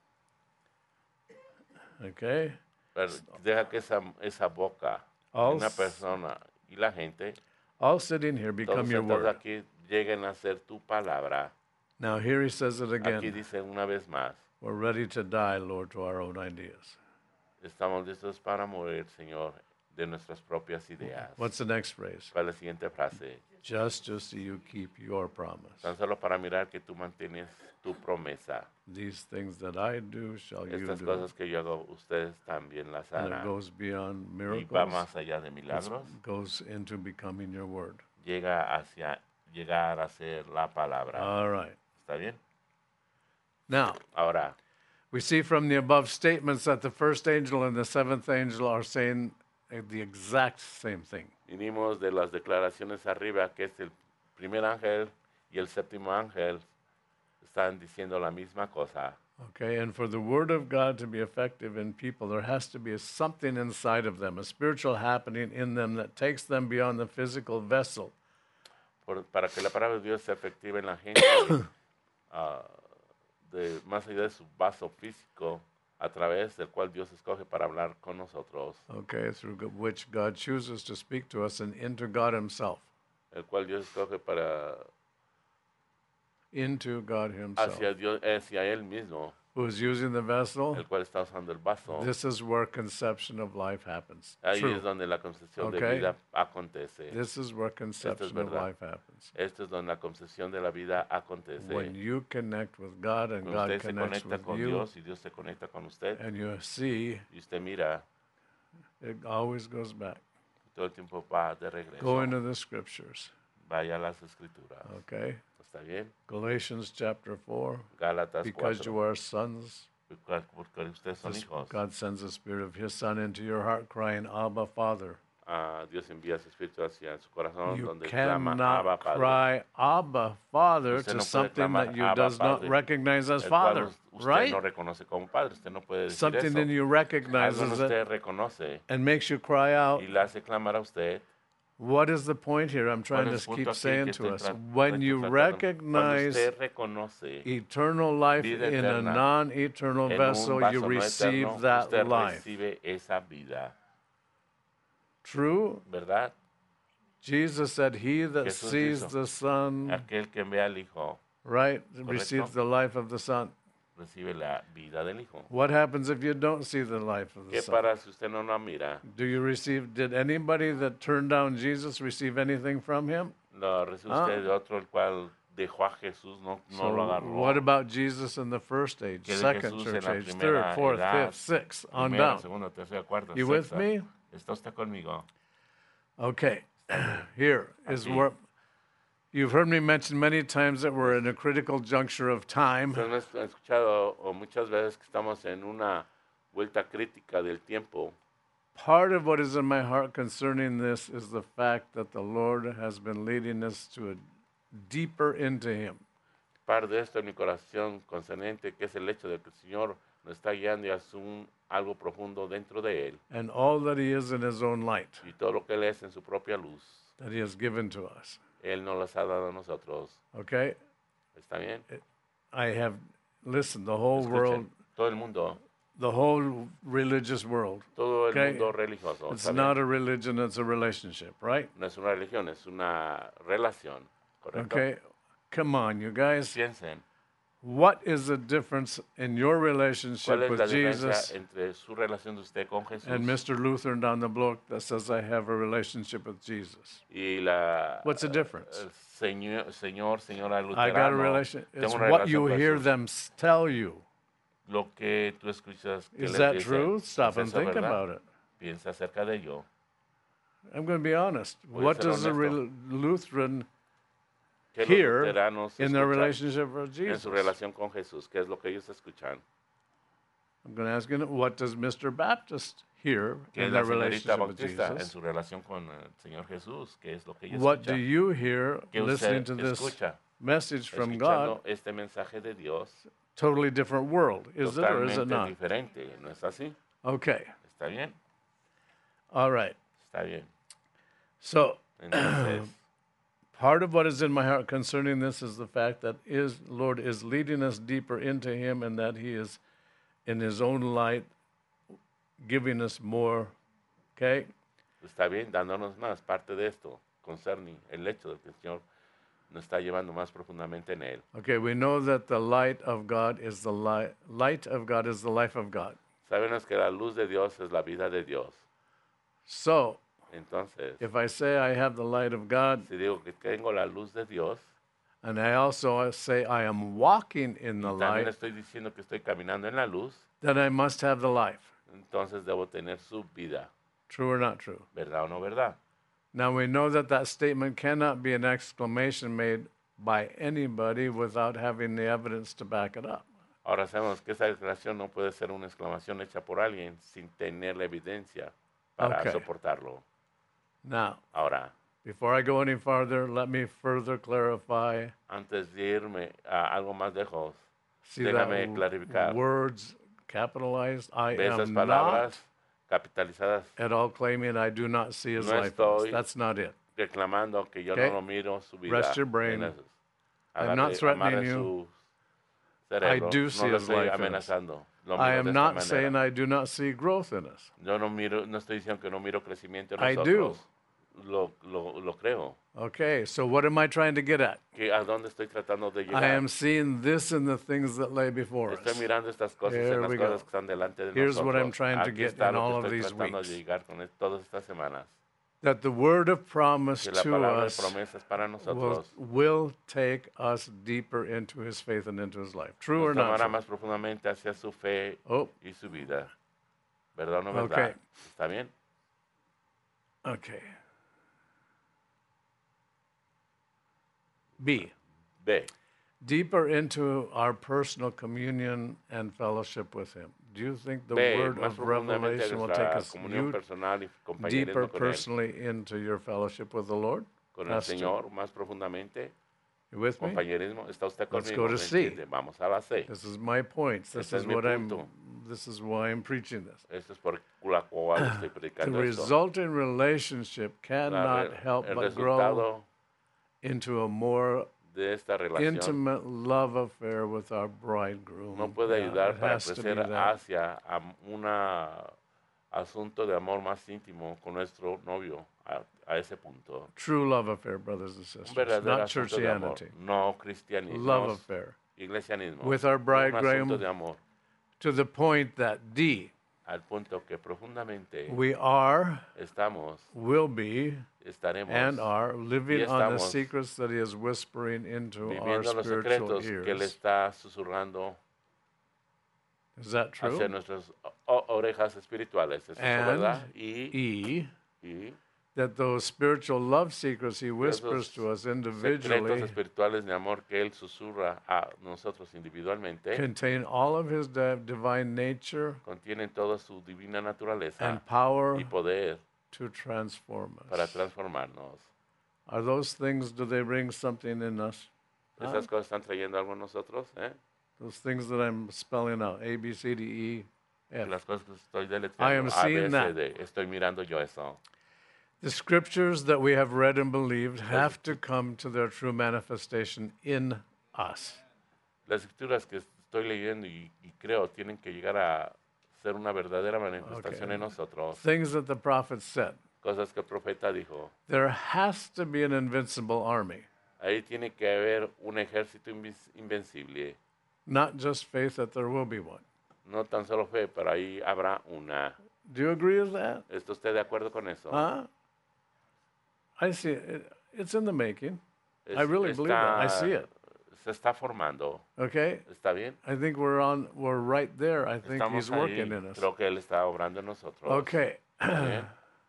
okay, Pero deja que esa, esa boca de all, una s- persona y la gente, all sitting here todos become your sentados word. aquí, lleguen a ser tu palabra. Now here he says it Aquí again. dice una vez más, We're ready to die, Lord, to our own ideas. estamos listos para morir, Señor, de nuestras propias ideas. What's the next phrase? ¿Cuál es la siguiente frase? Just to see you keep your promise. Tan solo para mirar que tú mantienes tu promesa. These things that I do shall you Estas do. cosas que yo hago, ustedes también las And it harán. goes beyond Y va miracles. más allá de It milagros. goes into becoming your word. Llega hacia llegar a ser la palabra. All right. ¿Está bien? Now, Ahora, we see from the above statements that the first angel and the seventh angel are saying uh, the exact same thing. vinimos de las declaraciones arriba, que es el primer ángel y el séptimo ángel están diciendo la misma cosa. Okay, and for the word of God to be effective in people, there has to be something inside of them, a spiritual happening in them that takes them beyond the physical vessel. Por- para que la palabra de Dios sea efectiva en la gente, ah, de, más allá de su vaso físico, a través del cual Dios escoge para hablar con nosotros, Okay, through g- which God chooses to speak to us and into God Himself. el cual Dios escoge para Into God Himself. hacia Dios, hacia Él mismo, Who is using the vessel? el cual está usando el vaso. This is where conception of life happens. Ahí True. es donde la concepción de Okay. vida acontece. This is where conception of verdad. life happens. Esto es donde la concepción de la vida acontece. When you connect with God and Cuando God usted se connects conecta with con you, Dios y Dios se conecta con usted and you see, y usted mira, it always goes back. todo el tiempo va de regreso. Go into the scriptures. Vaya a las escrituras. Okay? ¿Está bien? Galatians chapter four. Gálatas Because you cuatro. are sons, Porque porque ustedes son this- hijos. God sends the Spirit of His Son into your heart, crying, Abba, Father. Ah, Dios envía su espíritu hacia su corazón You donde clama Abba cannot Padre. cry Abba, Father Usted to no puede something clamar that you Abba, does not Padre, recognize as el cual Father, us- usted right? no reconoce como padre. Usted no puede decir Something eso. in you Algo en recognizes it usted reconoce and makes you cry out. y le hace clamar a usted. What is the point here? I'm trying ¿Cuál es to el keep punto aquí saying que to estoy us. tra- When estoy you tratando? Cuando recognize usted reconoce eternal life vida in a eterna non-eternal en vessel, un vaso you no receive eterno, that usted life. recibe esa vida, True? ¿verdad? Jesus said, he that Jesús sees dijo, the Son, Aquel que ve al Hijo right, receives the life of the Son. recibe la vida del Hijo. What happens if you don't see the life of the ¿Qué Son? para si usted no la mira? Do you receive, did anybody that turned down Jesus receive anything from him? Lo recibe Ah. usted de otro el cual dejó a Jesús, no, no So lo agarró. what about Jesus in the first age, ¿Qué de second Jesús church en la age, third, primera fourth, edad, fifth, sixth, on Primera, down? segunda, tercera, cuarta, You with sexta. me? ¿Está usted conmigo? Okay, here is Aquí. where you've heard me mention many times that we're in a critical juncture of time. Ustedes me han escuchado o muchas veces que estamos en una vuelta crítica del tiempo. Part of what is in my heart concerning this is the fact that the Lord has been leading us to a deeper into Him. escapar de esto en mi corazón concerniente, que es el hecho de que el Señor nos está guiando y hace un, algo profundo dentro de Él. and all that he is in his own light Y todo lo que Él es en su propia luz, that he has given to us. Él nos las ha dado a nosotros. Okay? ¿Está bien? I have, listen, the whole Escuchen, world, todo el mundo, the whole religious world, todo el Okay. mundo religioso. it's ¿está not bien? a religion, it's a relationship, right? No es una religión, es una relación. ¿Correcto? Okay? Come on, you guys. Piensen, What is the difference in your ¿cuál relationship es la with diferencia Jesus entre su relación de usted con Jesús and Mister Lutheran down the block that says I have a relationship with Jesus? y la, What's the difference? el señor, señor, señora I luterano? got a relation. Tengo It's una what relación you con hear Jesús. them s- tell you. Lo que tú escuchas que Is les that dicen, true? ¿es Stop and eso think verdad? about it. Piensa acerca de ello. I'm going to be honest. Voy a What ser does a honesto. rel- Lutheran ¿Qué los hear luteranos in their escuchan relationship with en Jesus? su relación con Jesús? ¿Qué es lo que ellos escuchan? I'm going to ask you, what does Mister Baptist hear ¿Qué es in la their señorita relationship with Bautista en Jesus? su relación con el Señor Jesús? ¿Qué es lo que ella What do escucha? you hear ¿Qué listening usted to this escucha? message from Escuchando God? este mensaje de Dios, Totally different world, is it or is it totalmente not? diferente. ¿No es así? Okay. ¿Está bien? All right. Está bien. So Entonces, part of what is in my heart concerning this is the fact that is Lord is leading us deeper into him and that he is in his own light giving us more. Okay? está bien dándonos más parte de esto, concerning el hecho de que el Señor nos está llevando más profundamente en Él. Okay, we know that the light of God is the light light of God is the life of God. Sabemos que la luz de Dios es la vida de Dios. So Entonces, if I say I have the light of God si digo que tengo la luz de Dios, and I also say I am walking in the y también light, estoy diciendo que estoy caminando en la luz, then I must have the life. entonces debo tener su vida. True or not true? ¿Verdad o no verdad? Now we know that that statement cannot be an exclamation made by anybody without having the evidence to back it up. Ahora sabemos que esa declaración no puede ser una exclamación hecha por alguien sin tener la evidencia para Okay. soportarlo. Now, Ahora, before I go any farther, let me further clarify. antes de irme a algo más lejos, See déjame that clarificar. words capitalized. I ¿Ves esas am palabras not capitalizadas? at all claiming I do not see his No life in us. estoy- That's not it. Reclamando que yo Okay. no lo miro su vida. Rest your brain. en esos. I'm not Agarre- threatening amarre you. su cerebro. I do no see lo his estoy life in us. amenazando. Lo I miro de am esta not manera. saying I do not see growth in us. Yo no miro, no estoy diciendo que no miro crecimiento en I do. nosotros. Lo, lo, lo creo. Okay, so what am I trying to get at? Que ¿A dónde estoy tratando de llegar? I am seeing this in the things that lay before Estoy us. mirando estas cosas Here en las we cosas go. que están delante de Here's what nosotros. I'm trying to Aquí get está in lo all que of estoy these tratando weeks. de llegar con es- todas estas semanas. That the word of promise Que la to palabra de us promesas para will, nosotros will take us deeper into his faith and into his life. True or nos not tomará true? más profundamente hacia su fe Oh, y su vida. ¿Verdad o no verdad? Okay. ¿Está bien? okay. B. B. Deeper into our personal communion and fellowship with him. Do you think the B. word Más of profundamente revelation will take nuestra us comunión you personal y deeper compañerismo con él. personally into your fellowship with the Lord? Con el Pastor, Señor, más profundamente, you with me? compañerismo. ¿Está usted Let's conmigo? go to ¿Me C. entiende? Vamos a la C. This is my point. This Este es is mi what I'm. punto. This is why I'm preaching this. Esto es por la cual estoy The predicando esto. resulting relationship La cannot re- help el but grow resultado into a more de esta relación intimate love affair with our bridegroom. no puede Yeah, ayudar it para has to be crecer that. hacia un asunto de amor más íntimo con nuestro novio a, a ese punto. True love affair, brothers and Un sisters, verdadero not asunto de amor, churchianity. no cristianismo, Love no affair. iglesianismo. With our un bridegroom, asunto de amor, to the point that D, al punto que profundamente we are, estamos, will be, estaremos and are living on the estamos secrets that he is whispering into our viviendo los spiritual secretos que le ears. está susurrando Is that hacia true? nuestras o- orejas espirituales. ¿Es eso And verdad? Y, E, y that those spiritual love secrets he esos whispers to us secretos individually espirituales de amor que Él susurra a nosotros individualmente contain all of his di- divine nature contienen toda su divina naturaleza and power y poder to transform para us. transformarnos. Are those things, do they bring something in us? Esas cosas están trayendo algo en nosotros, ¿eh? Those things that I'm spelling out, A, B, C, D, E, F. Las cosas que estoy I am deletreando, A, B, seeing C, that. D. Estoy mirando yo eso. The scriptures that we have read and believed have to come to their true manifestation in us. Las escrituras que estoy leyendo y, y creo tienen que llegar a ser una verdadera manifestación Okay. en nosotros. Things that the prophet said. Cosas que el profeta dijo. There has to be an invincible army, Ahí tiene que haber un ejército invis- invencible. not just faith that there will be one. No tan solo fe, pero ahí habrá una. Do you agree with that? ¿Está usted de acuerdo con eso? Huh? I see it. It's in the making. Es- I really believe that. I está- see it. Se está formando. Okay? ¿Está bien? I think we're on we're right there. I think Estamos he's ahí. working in us. Creo que Él está obrando en nosotros. Okay. ¿Está bien?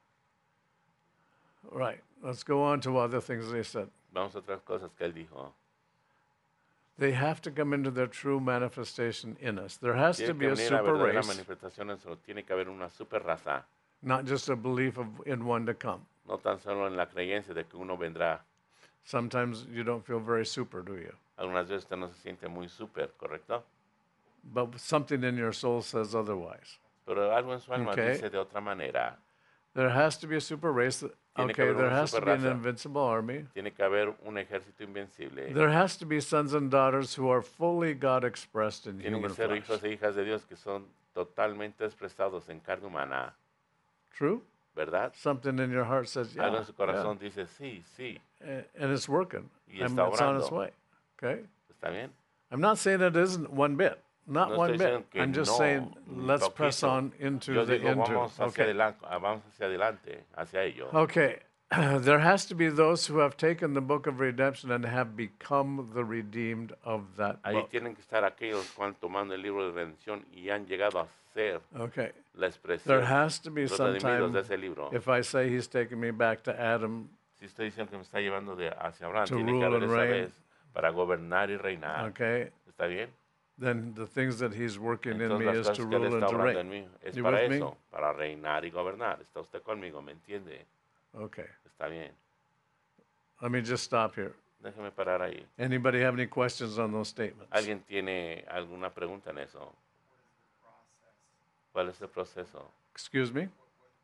Right. Let's go on to other things they said. Vamos a otras cosas que Él dijo. They have to come into their true manifestation in us. There has to Tiene be que a venir la super verdadera race, manifestación en eso. Tiene que haber una super raza. not just a belief of in one to come. No tan solo en la creencia de que uno vendrá. Sometimes you don't feel very super, do you? Algunas veces usted no se siente muy super, ¿correcto? But something in your soul says otherwise. Pero algo en su alma Okay. dice de otra manera. There has to be a super race. that- Tiene que Okay, haber there una has to super be an raza. invincible army. Tiene que haber un ejército invencible. There has to be sons and daughters who are fully God expressed in Tienen que human ser flesh. hijos e hijas de Dios que son totalmente expresados en carne humana, True? ¿verdad? Something in your heart says, yeah. Algo en su yeah. corazón dice sí, sí, A- And it's working. Y I mean, está it's on its obrando. way. Okay? ¿está bien? I'm not saying it isn't one bit. Not No one estoy bit. diciendo que I'm just no, saying ni let's press poquito. on into Yo the digo, into. vamos hacia, Okay. adelante, vamos hacia adelante, hacia ello. Okay. There has to be those who have taken the book of redemption and have become the redeemed of that Ahí book. tienen que estar aquellos cuando tomando el libro de redención y han llegado a ser Okay. la There expresión, has to be los some redimidos de time. ese libro. If I say he's taking me back to Adam, Si estoy diciendo que me está llevando de hacia Abraham, To tiene que rule haber and esa reign. vez para gobernar y reinar. okay, ¿Está bien? then the things that he's working in Entonces me las is cosas to que Él rule and está to obrando en reign. mí es You para with me? eso, para reinar y gobernar. ¿Está usted conmigo? ¿Me entiende? Okay. Está bien. Let me just stop here. Déjeme parar ahí. Anybody have any questions on those statements? ¿Alguien tiene alguna pregunta en eso? ¿Cuál es el proceso? Excuse me?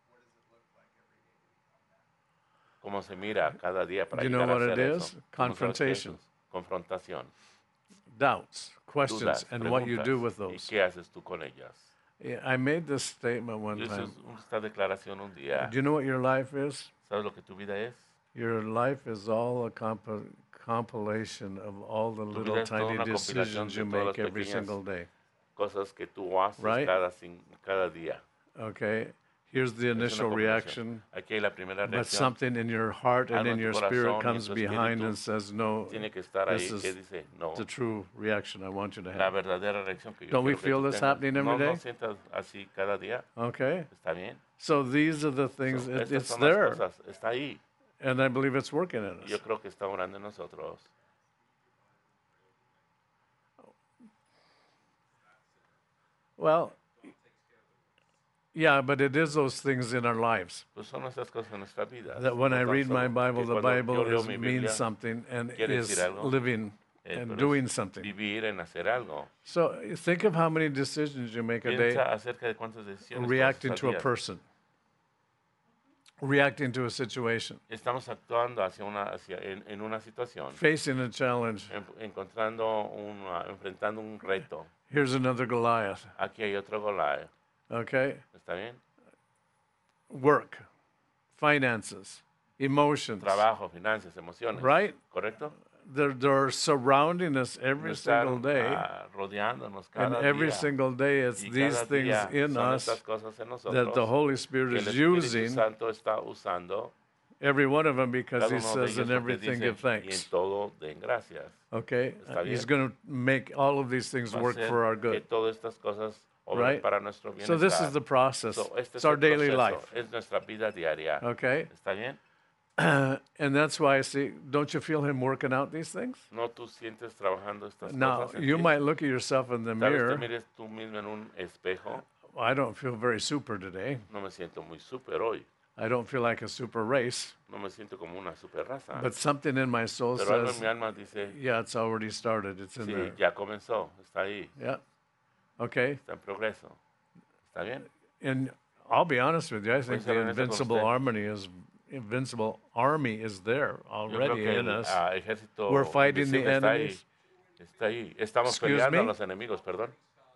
¿Cómo se mira cada día para Do you know llegar a what hacer it eso? is? ¿Cómo sabes qué Confrontation. es? Confrontación. Doubts, questions, Dudas, and what you preguntas. do with ¿Y those. qué haces tú con ellas? Yeah, I made this statement one Yo hice time. esta declaración un día. Do you know what your life is? ¿Sabes lo que tu vida es? Your life is all a comp- compilation of all the vida little es toda tiny una compilación decisions de you todas make las every pequeñas single day. Cosas que tú haces Right? cada, cin- cada día. Okay? Here's the Es una initial compilación. reaction, Aquí hay la primera but reacción. something in your heart and Algo in en tu your corazón spirit y en comes tu behind espíritu and says, no, Tiene que estar ahí this que is dice, no, the true reaction I want you to la have. verdadera reacción que yo Don't we quiero que feel tú this tengas. happening every no, day? no sientas así cada día. Okay? ¿Está bien? So these are the things, So, it, estas it's son there, las cosas. Está ahí. and I believe it's working in Y yo us. creo que está orando en nosotros. Well, yeah, but it is those things in our lives. Pues son esas cosas en nuestra vida. That when No I tan read solo my Bible, que the cuando yo Bible leo is, mi means Biblia, something and quiere is decir algo, living eh, and pero es doing something. vivir en hacer algo. So think of how many decisions you make a day Piensa acerca de cuántas decisiones tú reacting haces to al a día. person, reacting to a situation, Estamos actuando hacia una, hacia, en, en una situación, facing a challenge. en- encontrando una, enfrentando un reto. Here's another Goliath. Aquí hay otro Goliath. Okay? ¿Está bien? Work, finances, emotions. Trabajo, finanzas, emociones. Right? ¿Correcto? They're, they're surrounding us every Nos single están, day. ah, rodeándonos And cada every día. single day, it's Y these cada things día in son us estas cosas en that nosotros the Holy que Spirit el is Espíritu using, Santo está usando. every one of them, because Cada He uno de says, ellos in porque everything dice, give y en thanks. todo den gracias. Okay? Está He's bien. going to make all of these things Va a work hacer for our que good. todas estas cosas obren Right? para nuestro bienestar. So this is the process. So, este It's es el our daily proceso, life. Es nuestra vida diaria. Okay? ¿Está bien? And that's why I see, don't you feel Him working out these things? ¿No tú sientes trabajando estas Now, cosas en you ti? might look at yourself in the Tal vez te mirror. mires tú mismo en un espejo. I don't feel very super today. No me siento muy súper hoy. I don't feel like a super race, no me siento como una super raza. but something in my soul Pero algo en says, mi alma dice, yeah, it's already started. It's in sí, there. ya comenzó, está ahí, Yeah. Okay. está en progreso. ¿Está bien? And I'll be honest with you, I think ser the honesto con invincible usted. army is invincible army is there Yo creo already que in el us. ah, ejército We're fighting the invisible está ahí. enemies. Está ahí. Estamos Excuse peleando a me? los enemigos, perdón.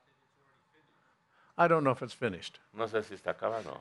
I don't know if it's finished. No sé si está acabado.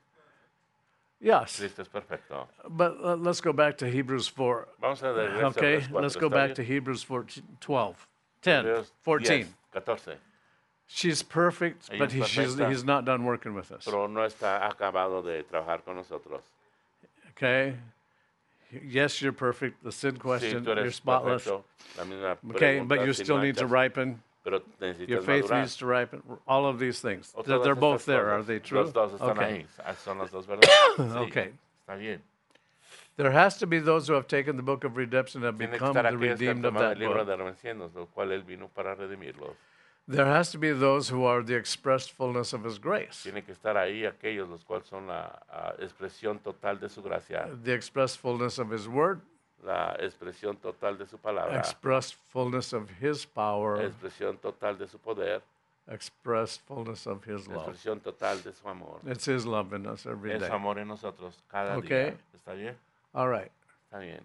Yes, Cristo es perfecto. but uh, let's go back to Hebrews four. Vamos a regresar a Okay, Hebreos cuatro, let's go ¿está back bien? to Hebrews four, twelve, ten, Hebreos fourteen. diez, catorce. She's perfect, Ella but es he, she's, perfecta. he's not done working with us. Pero no está acabado de trabajar con nosotros. Okay? Yes, you're perfect. The sin Sí, question, tú eres you're spotless. perfecto. La misma Okay, pregunta, but you sin still need to manchas, ripen. pero Your necesitas faith madurar. needs to ripen. All of these things. O They're, todas they're estas both there, cosas. are they true? Los dos están Okay. ahí. Ah, son las dos verdades. Sí, Okay. está bien. There has to be those who have taken the book of redemption and have Tiene que become estar the aquellos que han redeemed of tomado that el libro book. de reverenciendos, lo cual él vino para redimirlos. There has to be those who are the expressed fullness of his grace. Tiene que estar ahí aquellos los cuales son la ah, expresión total de su gracia, The expressed fullness of his word, la expresión total de su palabra, expressed fullness of his la power, expresión total de su poder, expressed fullness of his la love. expresión total de su amor. It's his love in us every Es day. su amor en nosotros cada Okay. día. ¿Está bien? All right. Está bien.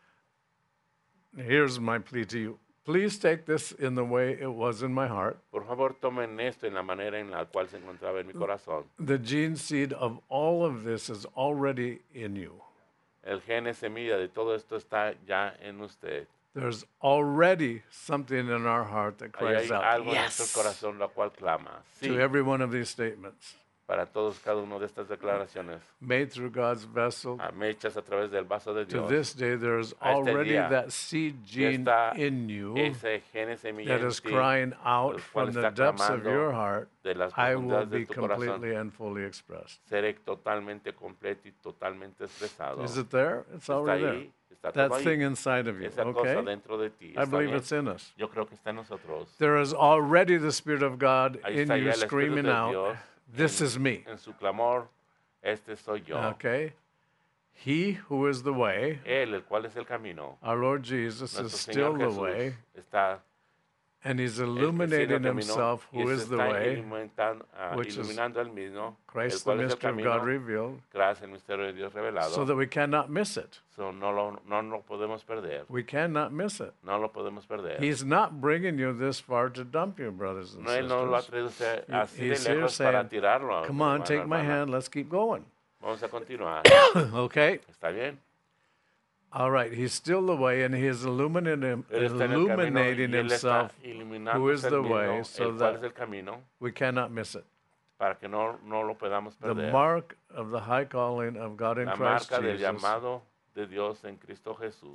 Here's my plea to you. Please take this in the way it was in my heart. Por favor, tomen esto en la manera en la cual se encontraba en mi corazón. The gene seed of all of this is already in you. El gen semilla de todo esto está ya en usted. There's already something in our heart that Ahí hay cries out, algo en nuestro yes, corazón la cual clama. Sí, to every one of these statements para todos cada uno de estas declaraciones, made through God's vessel. ah, hechas a través del vaso de To Dios. this day, there's A este already día, that seed Ya gene está in you ese gen semilla that en is ti, crying out el cual from the está depths of clamando your heart, de las I will profundidades be de tu corazón. completely and fully expressed. Seré totalmente completo y totalmente expresado. Is it there? It's Está already there. ahí, está That todo ahí. thing inside of you, Esa cosa okay? dentro de ti. I ¿Está believe bien? it's in us. Yo creo que está en nosotros. There is already the Spirit of God Ahí in está you ya el Espíritu screaming de out, Dios this en, is me, en su clamor. Este soy yo. okay? He who is the way, Él, el cual es el camino. our Lord Jesus, is Nuestro still Señor the Jesús way, está and he's el que sigue el illuminating camino himself, y who se is the está way, iluminando, ah, which is iluminando el mismo, el Christ, the cual es el mystery of camino, God revealed, gracias al misterio de Dios revelado. so that we cannot miss it. So, no, lo, no lo podemos perder. We cannot miss it. No lo podemos perder. He's not bringing you this far to dump you, brothers and No, él no lo ha sisters. traído usted He- así de he's here lejos para saying, tirarlo. come on, hermano, take my hermana. hand, let's keep going. Vamos a continuar. Okay? ¿Está bien? All right, he's still the way, and he is illuminating, Él está en el camino y illuminating él está himself. iluminando who is el the mismo, way, so el cual that es el camino, we cannot miss it. para que no, no lo podamos The perder. mark of the high calling of God in La Christ marca del Jesus. llamado de Dios en Cristo Jesús.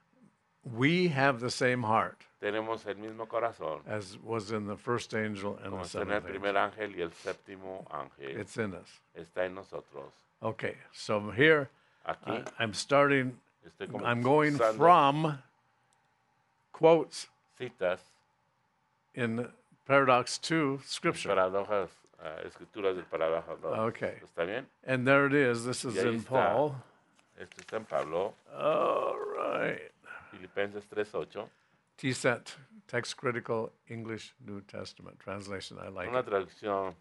We have the same heart Tenemos el mismo corazón, as was in the first angel and como the está en el seventh primer angel. ángel y el séptimo ángel. It's in us. Está en nosotros. Okay, so here Aquí I, I'm starting, estoy como I'm going usando from quotes citas, in Paradox two, Scripture. paradojas, ah, escrituras del paradoja dos. Okay. ¿Está bien? And there it is. This is Y ahí in está. Paul. Esto está en Pablo, All right. Filipenses tres ocho. T S E T, Text Critical English New Testament translation. I like Una it. traducción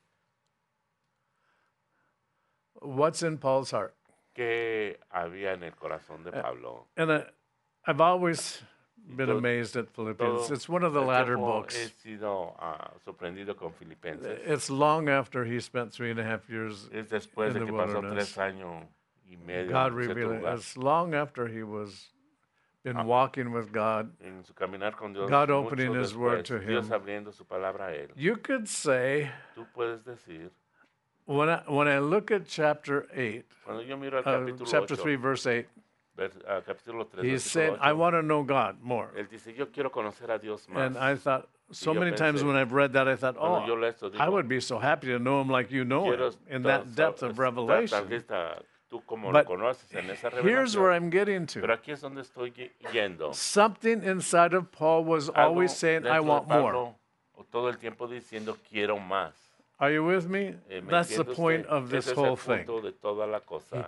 What's in Paul's heart? que había en el corazón de Pablo. And I, I've always been todo- amazed at Philippians. Todo It's one of the el latter tiempo books. He sido ah, sorprendido con Filipenses. It's long after he spent three and a half years. Es después in de the que pasó wilderness. tres años y medio God en cierto revealing. lugar, It's long after he was been Ah. walking with God. en su caminar con Dios. God mucho opening his después, word to Dios him. abriendo su palabra a él. You could say Tú puedes decir, when I when I look at chapter eight, cuando yo miro al uh, capítulo chapter ocho, three, verse eight, vers- ah, capítulo tres, he's versículo saying, "I ocho, want to know God more." él dice, yo quiero conocer a Dios más. And I thought so yo many times pensé, when I've read that, I thought, cuando yo "Oh, leo esto, I digo, would be so happy to know Him like you know quiero Him in estar- that depth of estar tan revelation." lista, tú como But lo conoces en esa here's where revelación. I'm getting Pero to. aquí es donde estoy ye- yendo. Something inside of Paul was Algo always saying, "I dentro de want more." Pablo, o todo el tiempo diciendo, quiero más. Are you with me? Eh, ¿me That's the entiende point usted? of this Ese es whole el thing. punto de toda la cosa.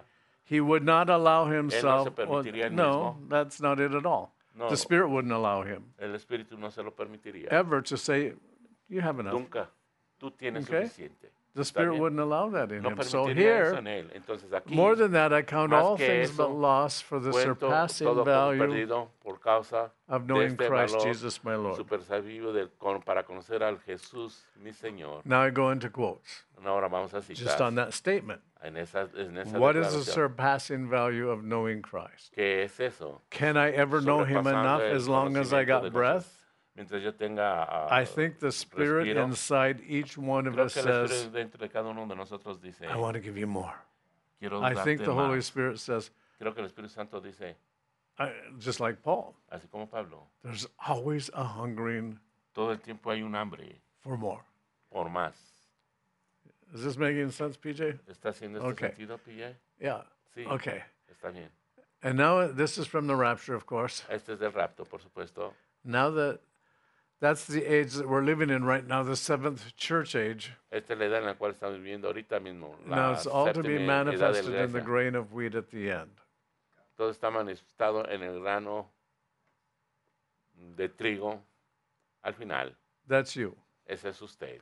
He would not allow Él no himself. se permitiría él no, mismo. that's not it at all. No, The Spirit wouldn't allow him el Espíritu no se lo permitiría. ever to say, "You have enough." Nunca. Tú tienes Okay. suficiente. The ¿Está Spirit bien? wouldn't allow that in No him. So permitiría eso here, en él. Entonces aquí, more than that, I count más all que things eso, but loss for the cuento surpassing todo como value perdido por causa of de knowing este Christ valor Jesus, my Lord. supersabido del, con, para conocer al Jesús, mi Señor. Now I go into quotes, Ahora vamos a just on citar that statement. en esa, en esa What is the declaración. surpassing value of knowing Christ? ¿Qué es eso? Can I ever know him Sobrepasando enough el as long as I conocimiento de got nuestras- breath? Mientras yo tenga ah, I think the Spirit respiro, inside each one of creo us que el says, Espíritu dentro de cada uno de nosotros dice, I want to give you more. quiero I think darte the Holy más. Spirit says, Creo que el Espíritu Santo dice, I, just like Paul, así como Pablo, there's always a hungering todo el tiempo hay un hambre for more. por más. Is this making sense, P J? ¿Está haciendo este Okay. sentido, P J? Yeah. Sí. Okay. Está bien. And now this is from the rapture, of course. Este es del rapto, por supuesto. Now that that's the age that we're living in right now, the seventh church age. Esta es la edad en la cual estamos viviendo ahorita mismo. Now La it's all to be séptima edad de manifested la in the iglesia. grain of wheat at the end. Todo está manifestado en el grano de trigo al final. That's you. Ese es usted.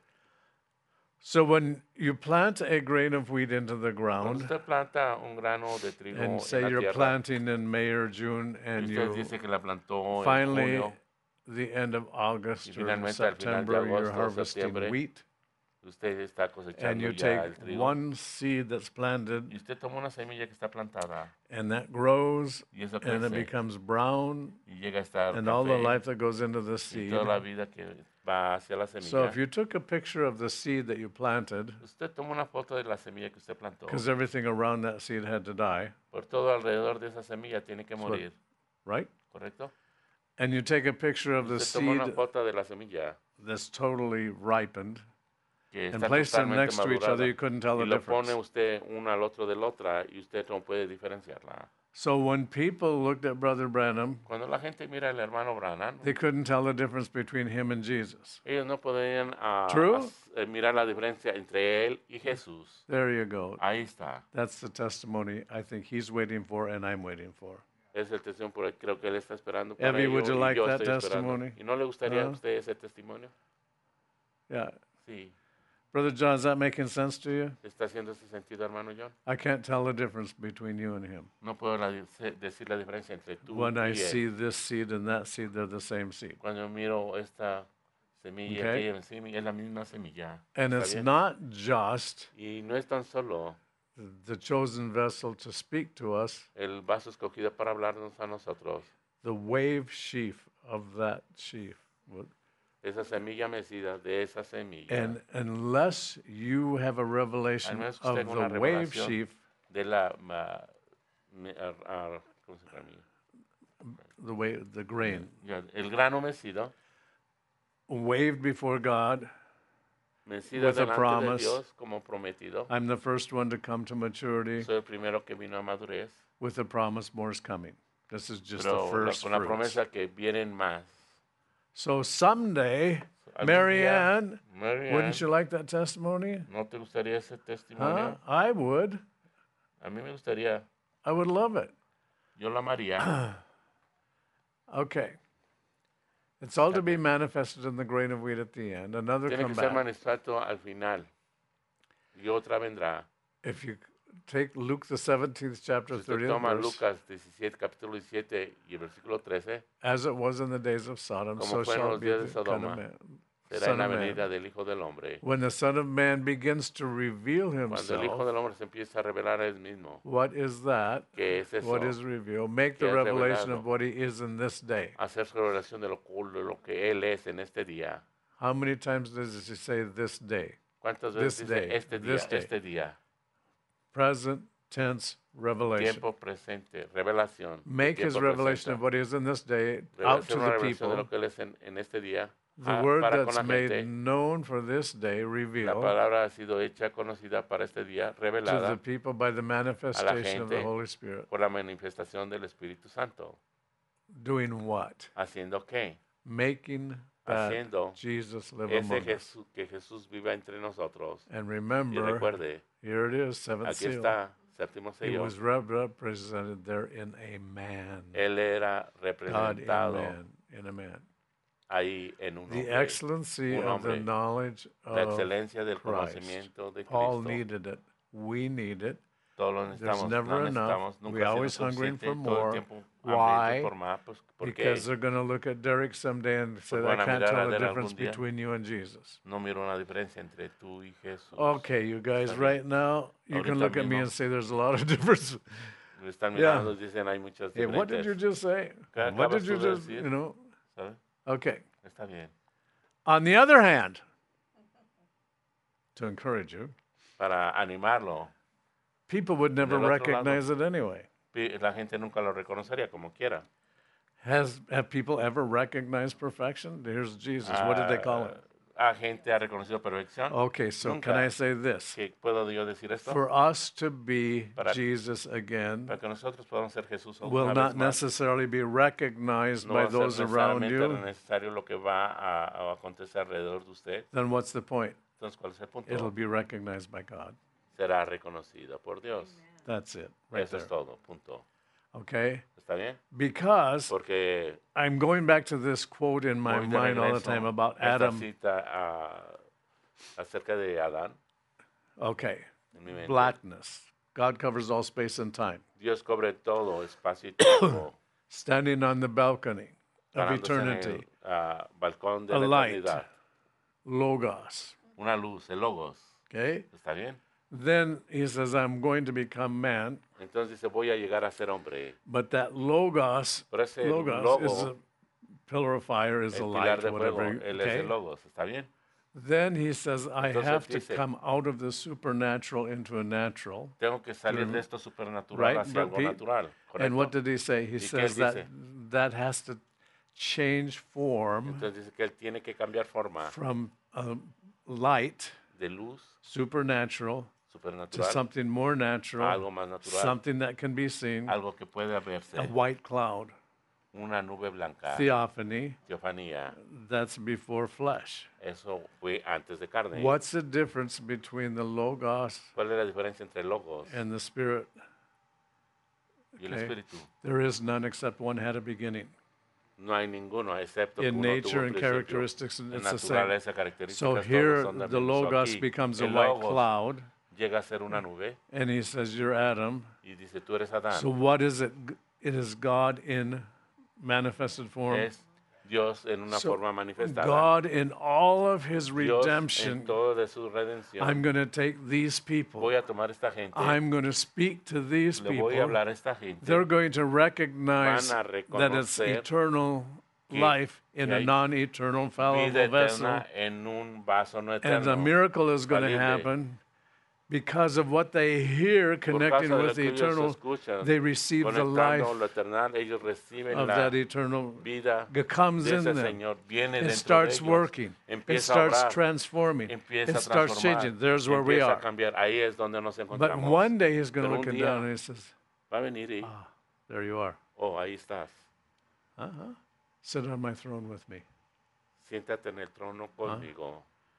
So when you plant a grain of wheat into the Cuando ground, usted planta un grano de trigo and en say la you're tierra, planting in May or June, y and usted you dice que la plantó en finally, junio, the end of August Y or finalmente al final de September, you're agosto, harvesting septiembre, wheat, usted está and cosechando you ya el take trigo, one seed that's y planted, usted toma una semilla que está plantada, and that grows, y eso and it crece, becomes brown, y llega a estar and all the café, life that goes into the y seed. toda la vida que va hacia la So semilla. if you took a picture of the seed that you planted, Usted toma una foto de la semilla que usted plantó, because everything around that seed had to die, por todo alrededor de esa semilla tiene que what- morir, right? ¿correcto? And you take a picture of the Usted toma una seed foto de la semilla that's totally ripened, que and está place them totalmente next to each other, madurada, you couldn't tell y the lo pone difference. usted una al otro de la otra y usted no puede diferenciarla. So when people looked at Brother Branham, Cuando la gente mira al hermano Branham, they couldn't tell the difference between him and Jesus. ellos no podían ah, True. as- eh, mirar la diferencia entre él y Jesús. There you go. Ahí está. That's the testimony I think he's waiting for and I'm waiting for. Es el testimonio por el que creo que él está esperando para Evie, ello, would you y like yo that estoy esperando. testimony? ¿Y no le gustaría a Huh? usted ese testimonio? Yeah. Sí. Brother John, is that making sense to you? ¿Está haciendo ese sentido, hermano John? I can't tell the difference between you and him. No puedo la- se- decir la diferencia entre tú When I y él. see this seed and that seed, they're the same seed. Cuando miro esta semilla, Okay. aquella encima, es la misma semilla. And ¿Está it's bien? not just Y no es tan solo the chosen vessel to speak to us, el vaso escogido para hablarnos a nosotros, the wave sheaf of that sheaf. esa semilla mecida de esa semilla, And unless you have a revelation menos que of usted tenga the una wave revelación sheaf, de la, ma- me- ar- ar- ¿cómo se llama? the way the grain, Ya, el grano mecido, waved before God, mecida With a delante promise. de Dios como prometido. I'm the first one to come to maturity. Soy el primero que vino a madurez, With the promise, more is coming. This is just the pero la- first con la fruits. promesa que vienen más. So someday, Algún Mary día, Ann, Mary Ann, wouldn't you like that testimony? ¿no te gustaría ese Huh? testimonio? I would. A mí me gustaría, I would love it. yo la amaría. Okay. It's all to be manifested in the grain of wheat at the end. Another Tiene come que ser back. manifiesto al final. Y otra vendrá. If you take Luke the seventeenth chapter, Si usted thirtieth toma verse, Lucas diecisiete, capítulo diecisiete y el versículo trece, as it was in the days of Sodom, Como so fue en shall los it be días the de Son of Sodoma, Man. será Son en la of Man. venida del Hijo del Hombre. When the Son of Man begins to reveal Cuando el Hijo himself, del Hombre se empieza a revelar a él mismo, what is that? ¿qué es eso? What is revealed? Make the ¿Qué es revelation revelado? of what he is in this day. Hacer su revelación de lo, de lo que Él es en este día. How many times does he say this day? ¿Cuántas This veces day, dice este día, this day. este día? Present tense revelation. Tiempo presente, revelación. de Make his tiempo revelation presente. of what he is in this day out Hacer to una the revelación de lo people. que Él es en, en este día. The ah, word para con that's la made gente. known for this day La revealed palabra ha sido hecha conocida para este día, to the revelada people by the manifestation of the gente. Holy Spirit. por la manifestación del Espíritu Santo. Doing what? ¿Haciendo qué? Making that Haciendo Jesus live ese among us. Jesús, que Jesús viva entre nosotros. And Y remember, recuerde, here it is, seventh aquí seal. está, Séptimo He sello. was rep- represented there in a man. Él era God in representado man, in a man. ahí en un The hombre. excellency un of the hombre. knowledge La of excelencia del Christ. conocimiento de Paul Cristo. needed it. We need it. Todos lo There's necesitamos, never no enough. necesitamos, nunca We ha sido always hungering suficiente, for todo el more. tiempo Why? hambrientos por más, pues, ¿por qué? Because they're going to look at Derek someday and say, Porque I van a can't mirar a tell the Derek difference algún día. between you and Jesus. No miro una diferencia entre tú y Jesús. Okay, you guys, Está bien. right now, you can Ahorita look at me mismo. and say there's a lot of difference. Me están Yeah. mirando y dicen hay muchas Hey, what did you diferentes. just say? ¿Qué What acabas did you tú de just, decir? you know? ¿Sabes? Okay. Está bien. On the other hand, to encourage you, Para animarlo, people would never Del otro recognize it anyway. pi- la gente nunca lo reconocería como quiera. Has have people ever recognized perfection? Here's Jesus. What did they call him? Ah, ¿A gente ha reconocido perfección? Okay, so Nunca. can I say this? ¿Qué ¿Puedo yo decir esto? For us to be Para- Jesus again Para que nosotros podamos ser Jesús will una not vez más. necessarily be recognized No by va a ser those around necesariamente you. necesario lo que va a, a acontecer alrededor de usted. Then what's the point? Entonces, ¿cuál es el punto? It'll be recognized by God. Será reconocido por Dios. That's it, right Eso there. es todo, punto. Okay? ¿Está bien? Because Porque I'm going back to this quote in my voy de mind all the regreso time about a esta Adam. cita ah, acerca de Adán Okay. en mi mente. Blackness. God covers all space and time. Dios cobre todo, espacio y tiempo. Standing on the balcony of parándose en eternity. el ah, balcón de A la light. eternidad. Logos. Una luz, el logos. Okay? ¿Está bien? Then he says, I'm going to become man. Entonces dice, voy a llegar a ser hombre. But that logos, Pero ese logos logo, is a pillar of fire, is a el light, pilar de fuego, whatever. él es Okay? el logos. ¿Está bien? Then he says, I Entonces have to dice- come out of the supernatural into a natural. Tengo que salir de esto supernatural Right, hacia but algo Pete- natural. And what ¿Correcto? did he say? He ¿Y qué él says that dice? that has to change form Entonces dice que él tiene que cambiar forma from a light, de luz supernatural, to supernatural something more a natural, algo más natural, something that can be seen, algo que puede verse, a white cloud, una nube blanca, theophany, teofanía. that's before flesh. Eso fue antes de carne. What's the difference between the Logos ¿Cuál es la diferencia entre logos and the Spirit? y el Okay. espíritu? There is none except one had a beginning. No hay ninguno, excepto que In uno tuvo nature un and principio. characteristics, En it's the same. naturaleza, características, So todos here, son del the mismo. Logos Aquí, becomes a el white logos cloud, llega a ser una nube and he says, You're Adam. y dice, tú eres Adán. So what is it? It is God in manifested form. Es Dios en una So forma manifestada. God in all of his Dios en redemption, todo de su redención. I'm going to take these people. Voy a tomar esta gente, I'm going to speak to these le voy a people. hablar a esta gente. They're going to recognize Van a that it's reconocer eternal que life in a hay non-eternal Vida fallible vessel. eterna en un vaso no And eterno. the miracle is going to falible. happen because of what they hear Por connecting causa de with lo the que ellos eternal. escuchan, They receive the life conectando lo eternal, ellos reciben of la that eternal. vida It comes de in ese them. Señor. Viene It dentro starts de ellos. working. It Empieza a starts obrar, transforming. empieza It a starts transformar, changing. There's where we empieza are. a cambiar. Ahí es donde nos But encontramos. one day he's going to Pero look un it día down and he says, va a venir y, ah, there you are. oh, ahí estás. Uh-huh. Sit on my throne with me. Siéntate en el trono conmigo.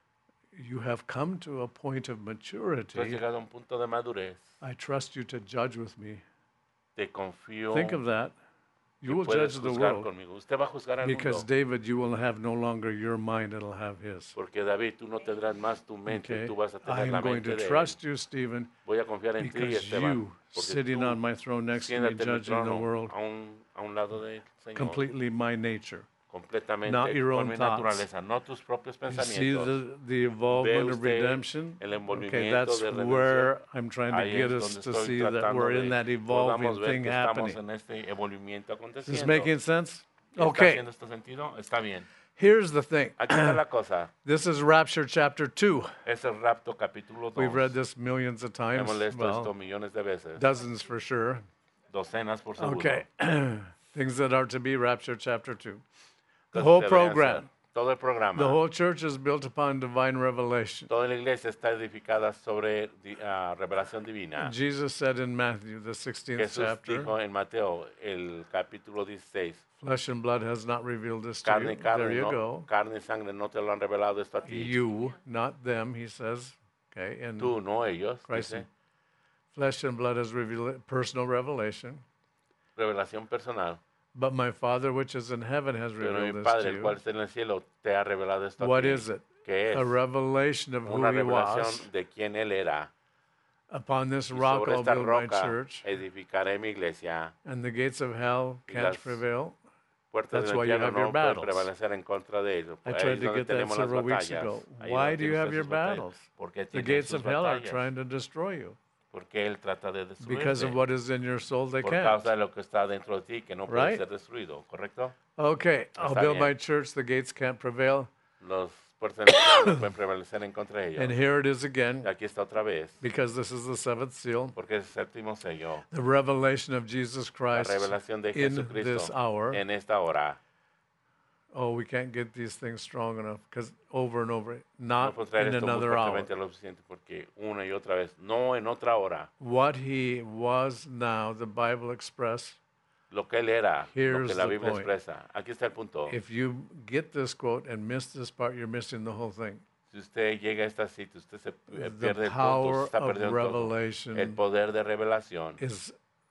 You have come to a point of Tú has maturity. llegado a un punto de madurez. I trust you to judge with me. Te confío Think of that. que You will puedes judge the juzgar world. conmigo. Usted va a juzgar al Because mundo. David, you will have no longer your mind, it'll have his. Porque David, tú no tendrás más tu mente, Okay? tú vas a tener I'm la going mente to de él. trust you, Stephen, Voy a confiar en ti, because Esteban, you, porque sitting tú, on my throne next to me, siéntate en el judging the trono world, a un, a un lado del Señor, completely my nature. completamente not your con own mi thoughts. naturaleza, no tus propios You see pensamientos. the, the involvement of usted redemption? el Okay, envolvimiento that's de redención. where I'm trying to Ahí get es us donde to estoy see that tratando we're de in that podamos evolving ver thing que estamos happening. en este evolvimiento Is this aconteciendo. making sense? ¿Está Okay, haciendo este sentido? Está bien. here's the thing. Aquí está la cosa. This is Rapture chapter two. Es el rapto capítulo dos. We've read this millions of times. Hemos leído esto Well, millones de veces. dozens for sure. Docenas por seguro. Okay. Things that are to be Rapture chapter two. The Cosas whole que deberían program, ser. Todo el programa. the whole church is built upon divine revelation. Toda la iglesia está edificada sobre di- ah, revelación divina. Jesus said in Matthew, the sixteenth Jesús chapter, dijo en Mateo, el capítulo dieciséis, flesh and blood has not revealed this to carne you. y carne, There you no, go. carne y sangre no te lo han revelado esto a ti. You, not them, he says. Okay, and Tú, no ellos. Christ Dice. Flesh and blood is revela- personal revelation, revelación personal. but my Father which is in heaven has Pero mi revealed this Padre, to el cual you. está en el cielo, te ha revelado esto a What ti. is it? ¿Qué es? A revelation of who Una he revelación was. de quién Él era. Upon this Y rock sobre I'll esta build my roca church, edificaré mi iglesia. and the gates of hell Y can't las prevail. puertas That's del why you infierno have your no pueden battles. prevalecer en contra de ellos. I Ahí tried es to donde get that tenemos las several weeks batallas. ago. Ahí es Why donde do you tiene have usted your sus batallas. battles? Porque The tiene gates sus of hell are batallas. trying to destroy you. Porque Él trata de Because destruirte. of what is in your soul, they Por can't. causa de lo que está dentro de ti, que no puede Right? ser destruido. ¿Correcto? Okay, I'll Está build bien. my church, the gates can't prevail. Los puertas del infierno no pueden prevalecer en contra de ellos. And here it is Y again, aquí está otra vez. because this is the seventh seal, Porque es el séptimo sello. the revelation of Jesus La Christ revelación de in this Jesucristo hour. en esta hora. Oh, we can't get these things strong enough, because over and over, No not puedo traer in esto muy another hour. fuertemente lo suficiente porque una y otra vez, no en otra hora. What he was now, the Bible expressed. Lo que Él era, lo Here's que la the Biblia point. expresa. Aquí está el punto. If you get this quote and miss this part, you're missing the whole thing. Si usted llega a esta cita, usted se eh, The pierde el punto, power se está of perdiendo todo. revelation El poder de revelación. is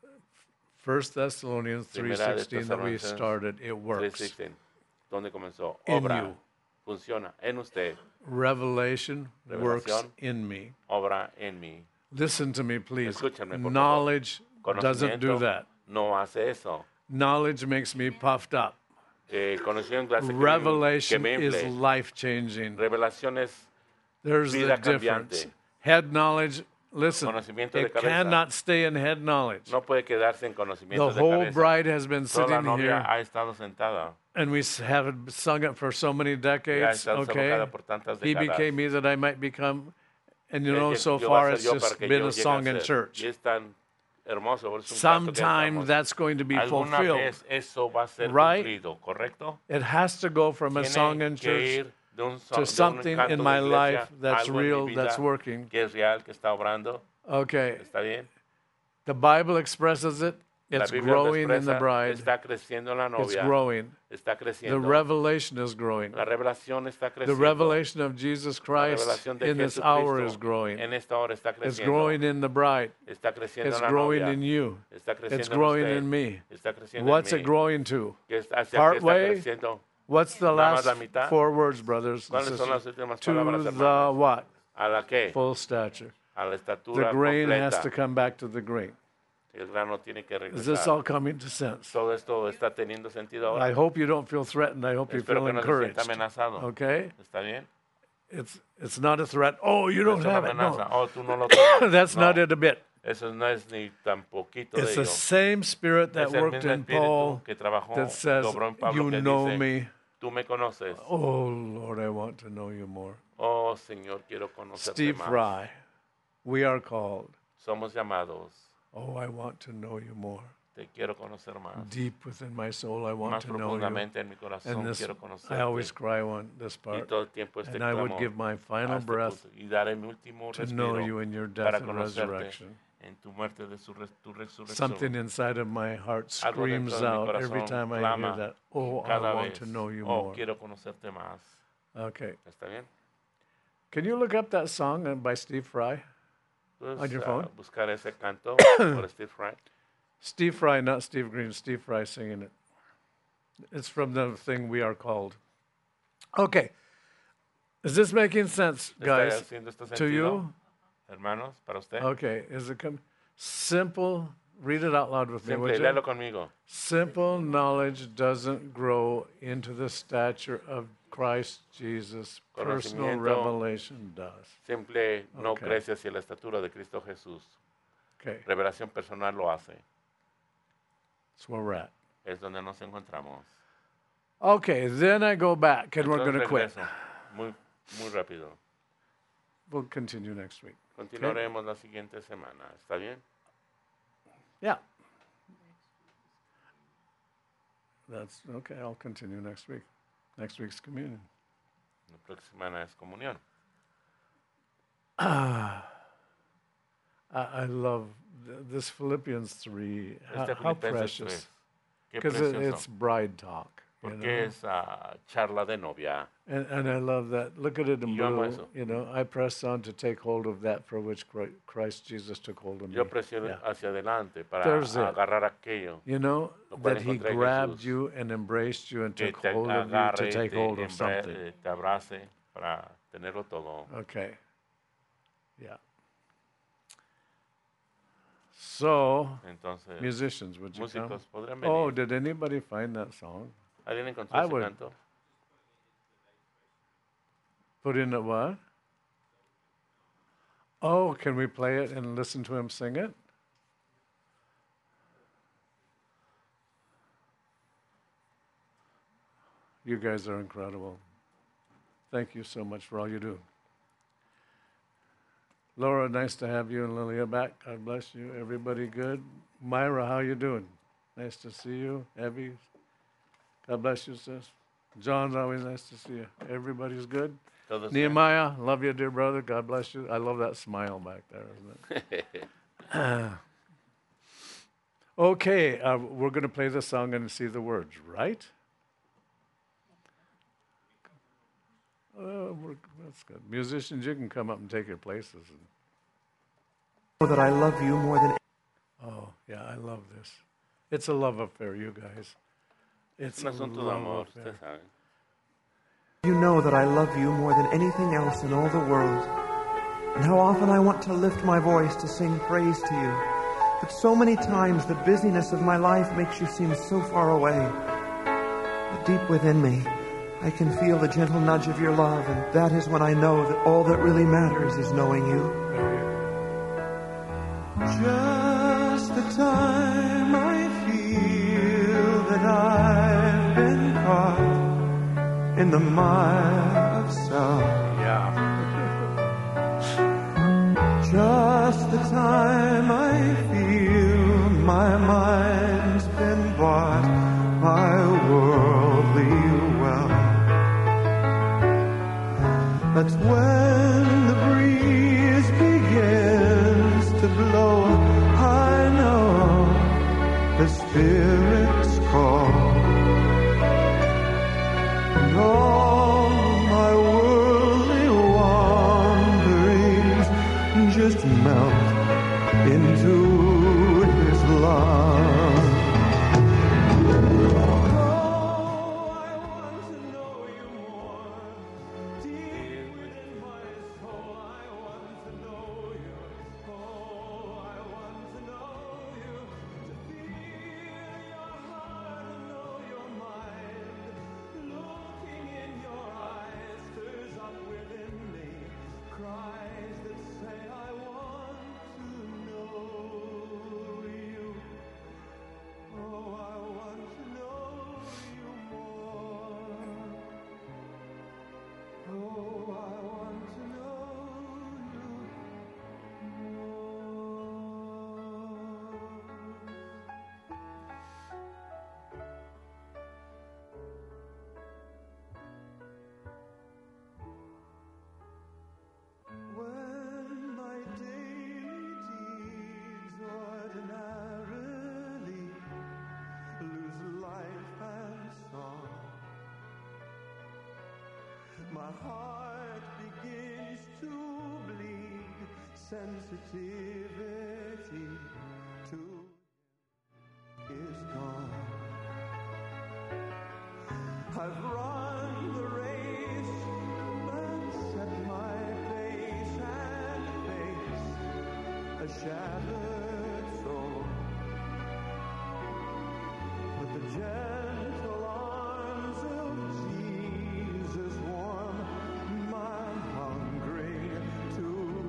First Thessalonians three Primera de sixteen that we Tesalonicenses started. It works. tres dieciséis, ¿dónde comenzó? In Obra, you. funciona en usted, Revelation works Revelación. in me. obra en mí. Listen to me, please. Escúchame, por favor. Knowledge doesn't do Conocimiento that. no hace eso. Knowledge makes me puffed up. Eh, conocimiento hace que me- que Revelation me is infle. life changing. Revelaciones, There's the vida difference. cambiante. Head knowledge, listen, Conocimiento de it cabeza. cannot stay in head knowledge. no puede quedarse en The conocimiento de whole cabeza. bride has been Toda la sitting novia here, ha estado sentada. and we s- have sung it for so many y ha decades. estado Okay, sofocada por tantas he décadas. became me that I might become, and you know, Él so llegó a far ser it's yo para just que been yo a llegue a song in ser. church. Y es tan hermoso, es un canto que Sometime cantamos. that's going to be Alguna fulfilled. vez eso va a ser Right? cumplido, ¿correcto? It has to go from a song Tiene in que church ir de un son- to de un something canto in de my iglesia, life that's algo en mi real, vida that's working. que es real, que está obrando. Okay, ¿Está bien? the Bible expresses it. La It's Biblia lo growing in the expresa, bride. está creciendo la It's novia, growing. está The creciendo. revelation is growing. La revelación está The creciendo. revelation of Jesus La Christ revelación de in this hour Jesucristo is growing. en esta hora está It's creciendo. growing in the bride. Está creciendo It's en la growing novia. in you. Está creciendo It's en growing usted. in me. Está creciendo What's en it mí. growing to? ¿Qué es- hacia qué Part está way? creciendo? What's the Nada más last la mitad. four words, brothers and ¿Cuáles son las sisters? últimas To palabras, the hermanos? what? ¿A la qué? Full stature. A la The estatura grain has completa. to come back to the grain. El grano tiene que Is this all regresar. coming to sense? Todo esto está teniendo sentido I ahora. hope you don't feel threatened. I hope you Espero feel que no se sienta encouraged. amenazado. Okay? ¿Está bien? It's it's not a threat. Oh, you No don't es una have it. amenaza. No. Oh, tú no lo tienes. That's No, not it a bit. Eso no es ni tan poquito de It's the ello. same spirit that Es el worked mismo in espíritu Paul que trabajó, that says, obró en Pablo, you que know dice, me. tú me conoces. Oh, Lord, I want to know you more. Oh, Señor, quiero conocerte Steve más. Fry, we are called. Somos llamados. Oh, I want to know you more. Te quiero conocer más. Deep within my soul, I want Más to know you. profundamente en mi corazón And this, quiero I always conocerte. cry on this Y part. todo el tiempo este And I would clamor give my final hasta breath punto. Y daré mi último to know respiro you in your para death and conocerte resurrection. en tu muerte de su res- tu resurrección. Something inside of my heart Algo dentro screams de mi out every corazón time I clama hear that. Oh, I cada want vez. to know you Oh, more. quiero conocerte más. Okay. ¿Está bien? Can you look up that song uh, by Steve Fry? Puedes On your ah, phone? buscar ese canto por Steve Fry. Steve Fry, not Steve Green. Steve Fry singing it. It's from the thing We Are Called. Okay. Is this making sense, ¿Está guys? haciendo este To sentido, you? hermanos, para usted? Okay. Is it com- simple? Read it out loud with me, Simple, would léalo you? conmigo. Simple knowledge doesn't grow into the stature of Christ Jesus. Personal Conocimiento. revelation does. Simple no Okay. crece hacia la estatura de Cristo Jesús. Okay. Revelación personal lo hace. That's where we're at. Es donde nos encontramos. Okay. Then I go back and we're Entonces going to quit. regreso. Muy, muy rápido. We'll continue next week. Continuaremos la siguiente semana. ¿Está bien? Yeah. That's okay. I'll continue next week. Next week's communion. La próxima semana es comunión. Ah, I, I love th- this Philippians three. How, Este how Filipenses precious. tres. Qué Because it, precioso. it's bride talk. Porque know? es ah, charla de novia. And, and I love that. Look at it in Yo amo blue. eso. You know, I press on to take hold of that for which Chri- Christ Jesus took hold of me. Yo presiono Yeah. hacia adelante para There's it. agarrar aquello You know, lo cual that he encontré en grabbed Jesús. you and embraced you and Que took te hold of you to agarre y take te, hold of embra- something. eh, te abrace para tenerlo todo. Okay. Yeah. So, Entonces, musicians, would you come? músicos, ¿podrían venir? Oh, did anybody find that song? ¿Alguien encontró I ese would- canto? Put in a what? Oh, can we play it and listen to him sing it? You guys are incredible. Thank you so much for all you do. Laura, nice to have you and Lilia back. God bless you. Everybody good? Myra, how you doing? Nice to see you. Evie, God bless you, sis. John's always nice to see you. Everybody's good? Todos Nehemiah, love you, dear brother. God bless you. I love that smile back there, isn't it? Okay, uh, we're going to play the song and see the words, right? Uh, we're, that's good. Musicians, you can come up and take your places. And, Know that I love you more than oh, yeah, I love this. It's a love affair, you guys. It's un a asunto de love amor, affair. ustedes saben. you know that I love you more than anything else in all the world. And how often I want to lift my voice to sing praise to you. But so many times the busyness of my life makes you seem so far away. But deep within me, I can feel the gentle nudge of your love, and that is when I know that all that really matters is knowing you. Just the time I feel that I've been caught in the mire of self. Yeah. Just the time I feel my mind's been bought by worldly wealth. That's when the breeze begins to blow. I know the Spirit's call. And all my worldly wanderings just melt into His love. When my daily deeds ordinarily lose life and song, my heart begins to bleed sensitivity to is gone. I've run the race and set my face and face a shattered soul. But the gentle arms of Jesus warm my hungering to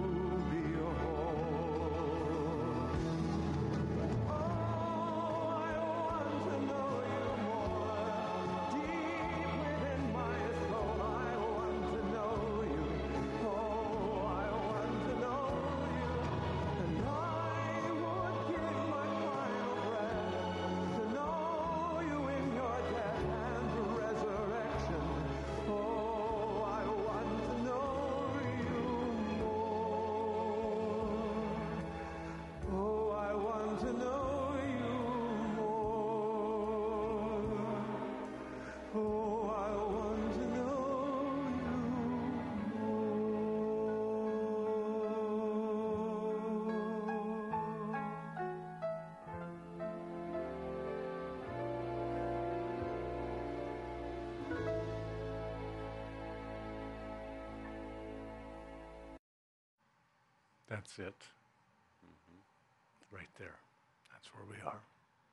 behold. Oh, I want to know you more. Deep within my soul, I want to know you. Oh, I want to know you. And I would give my final breath to know you That's it. Right there. That's where we are.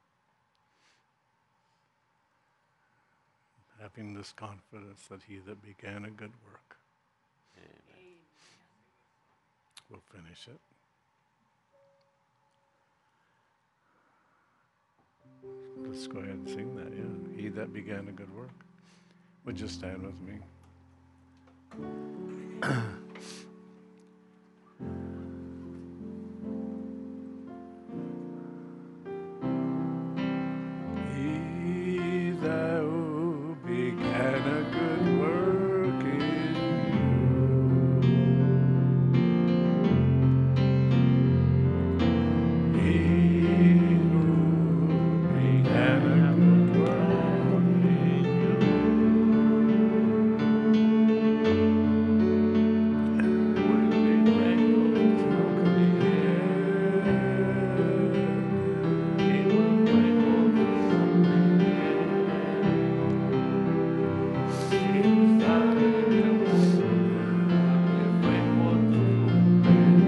Having this confidence that he that began a good work Amen. will finish it. Let's go ahead and sing that, yeah. He that began a good work. Would you stand with me? He that who began a good work in you. He who began a good work in you will be faithful to complete it. He will be faithful to complete it. He who started a good work will be faithful to complete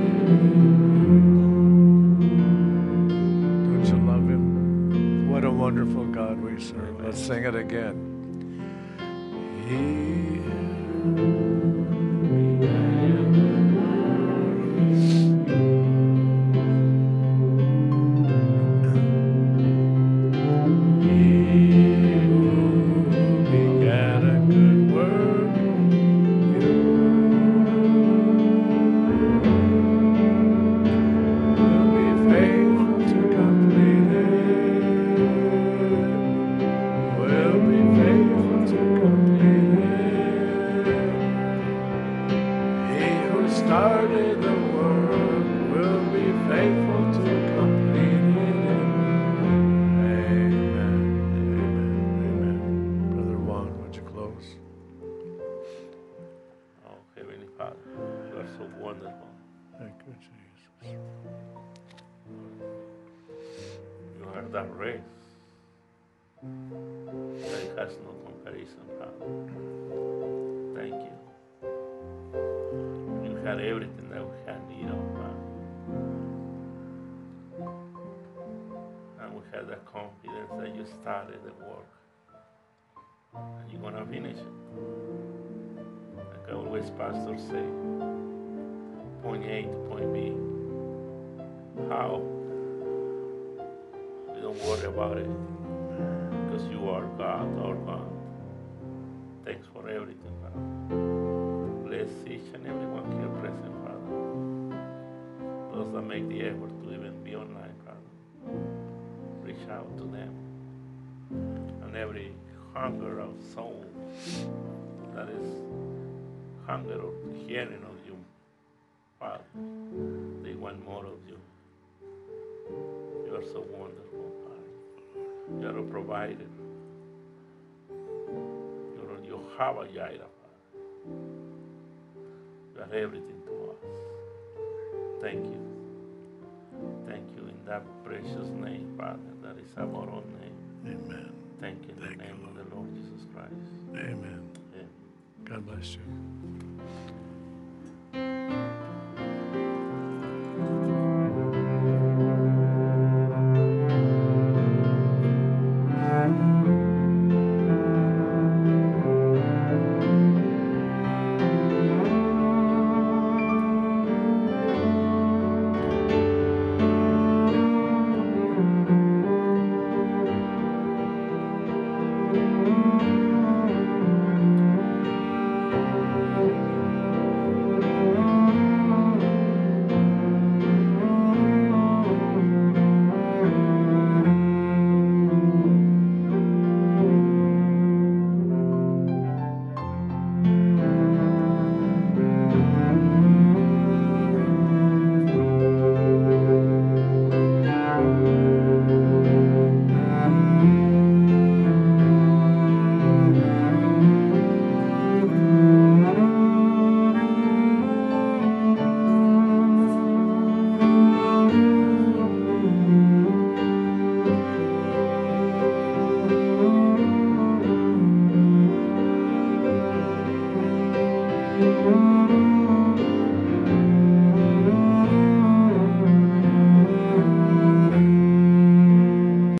it. Don't you love him? What a wonderful God we serve. Let's sing it again. He began a good work in you will be faithful to complete it. Will be faithful to complete it. He who started the work will be faithful to complete it. Amen. Amen. Amen. Brother Juan, would you close? Oh, Heavenly Father, you are so wonderful. Thank you, Jesus. You are that race that has no comparison, Father. Thank you. You had everything that we had need of, Father. And we had that confidence that you started the work. And you're going to finish it. Like always pastors say, point A to point B. How? We don't worry about it. Because you are God, our God. Thanks for everything, Father. Bless each and every one here present, Father. Those that make the effort to even be online, Father. Reach out to them. And every hunger of soul that is hunger of hearing of you, Father. They want more of you. You are so wonderful, Father. You are a provider. You are Jehovah Jireh, Father. You are everything to us. Thank you. Thank you in that precious name, Father, that is our own name. Amen. Thank you in Thank the you, name of the Lord Jesus Christ. Amen. Amen. God bless you.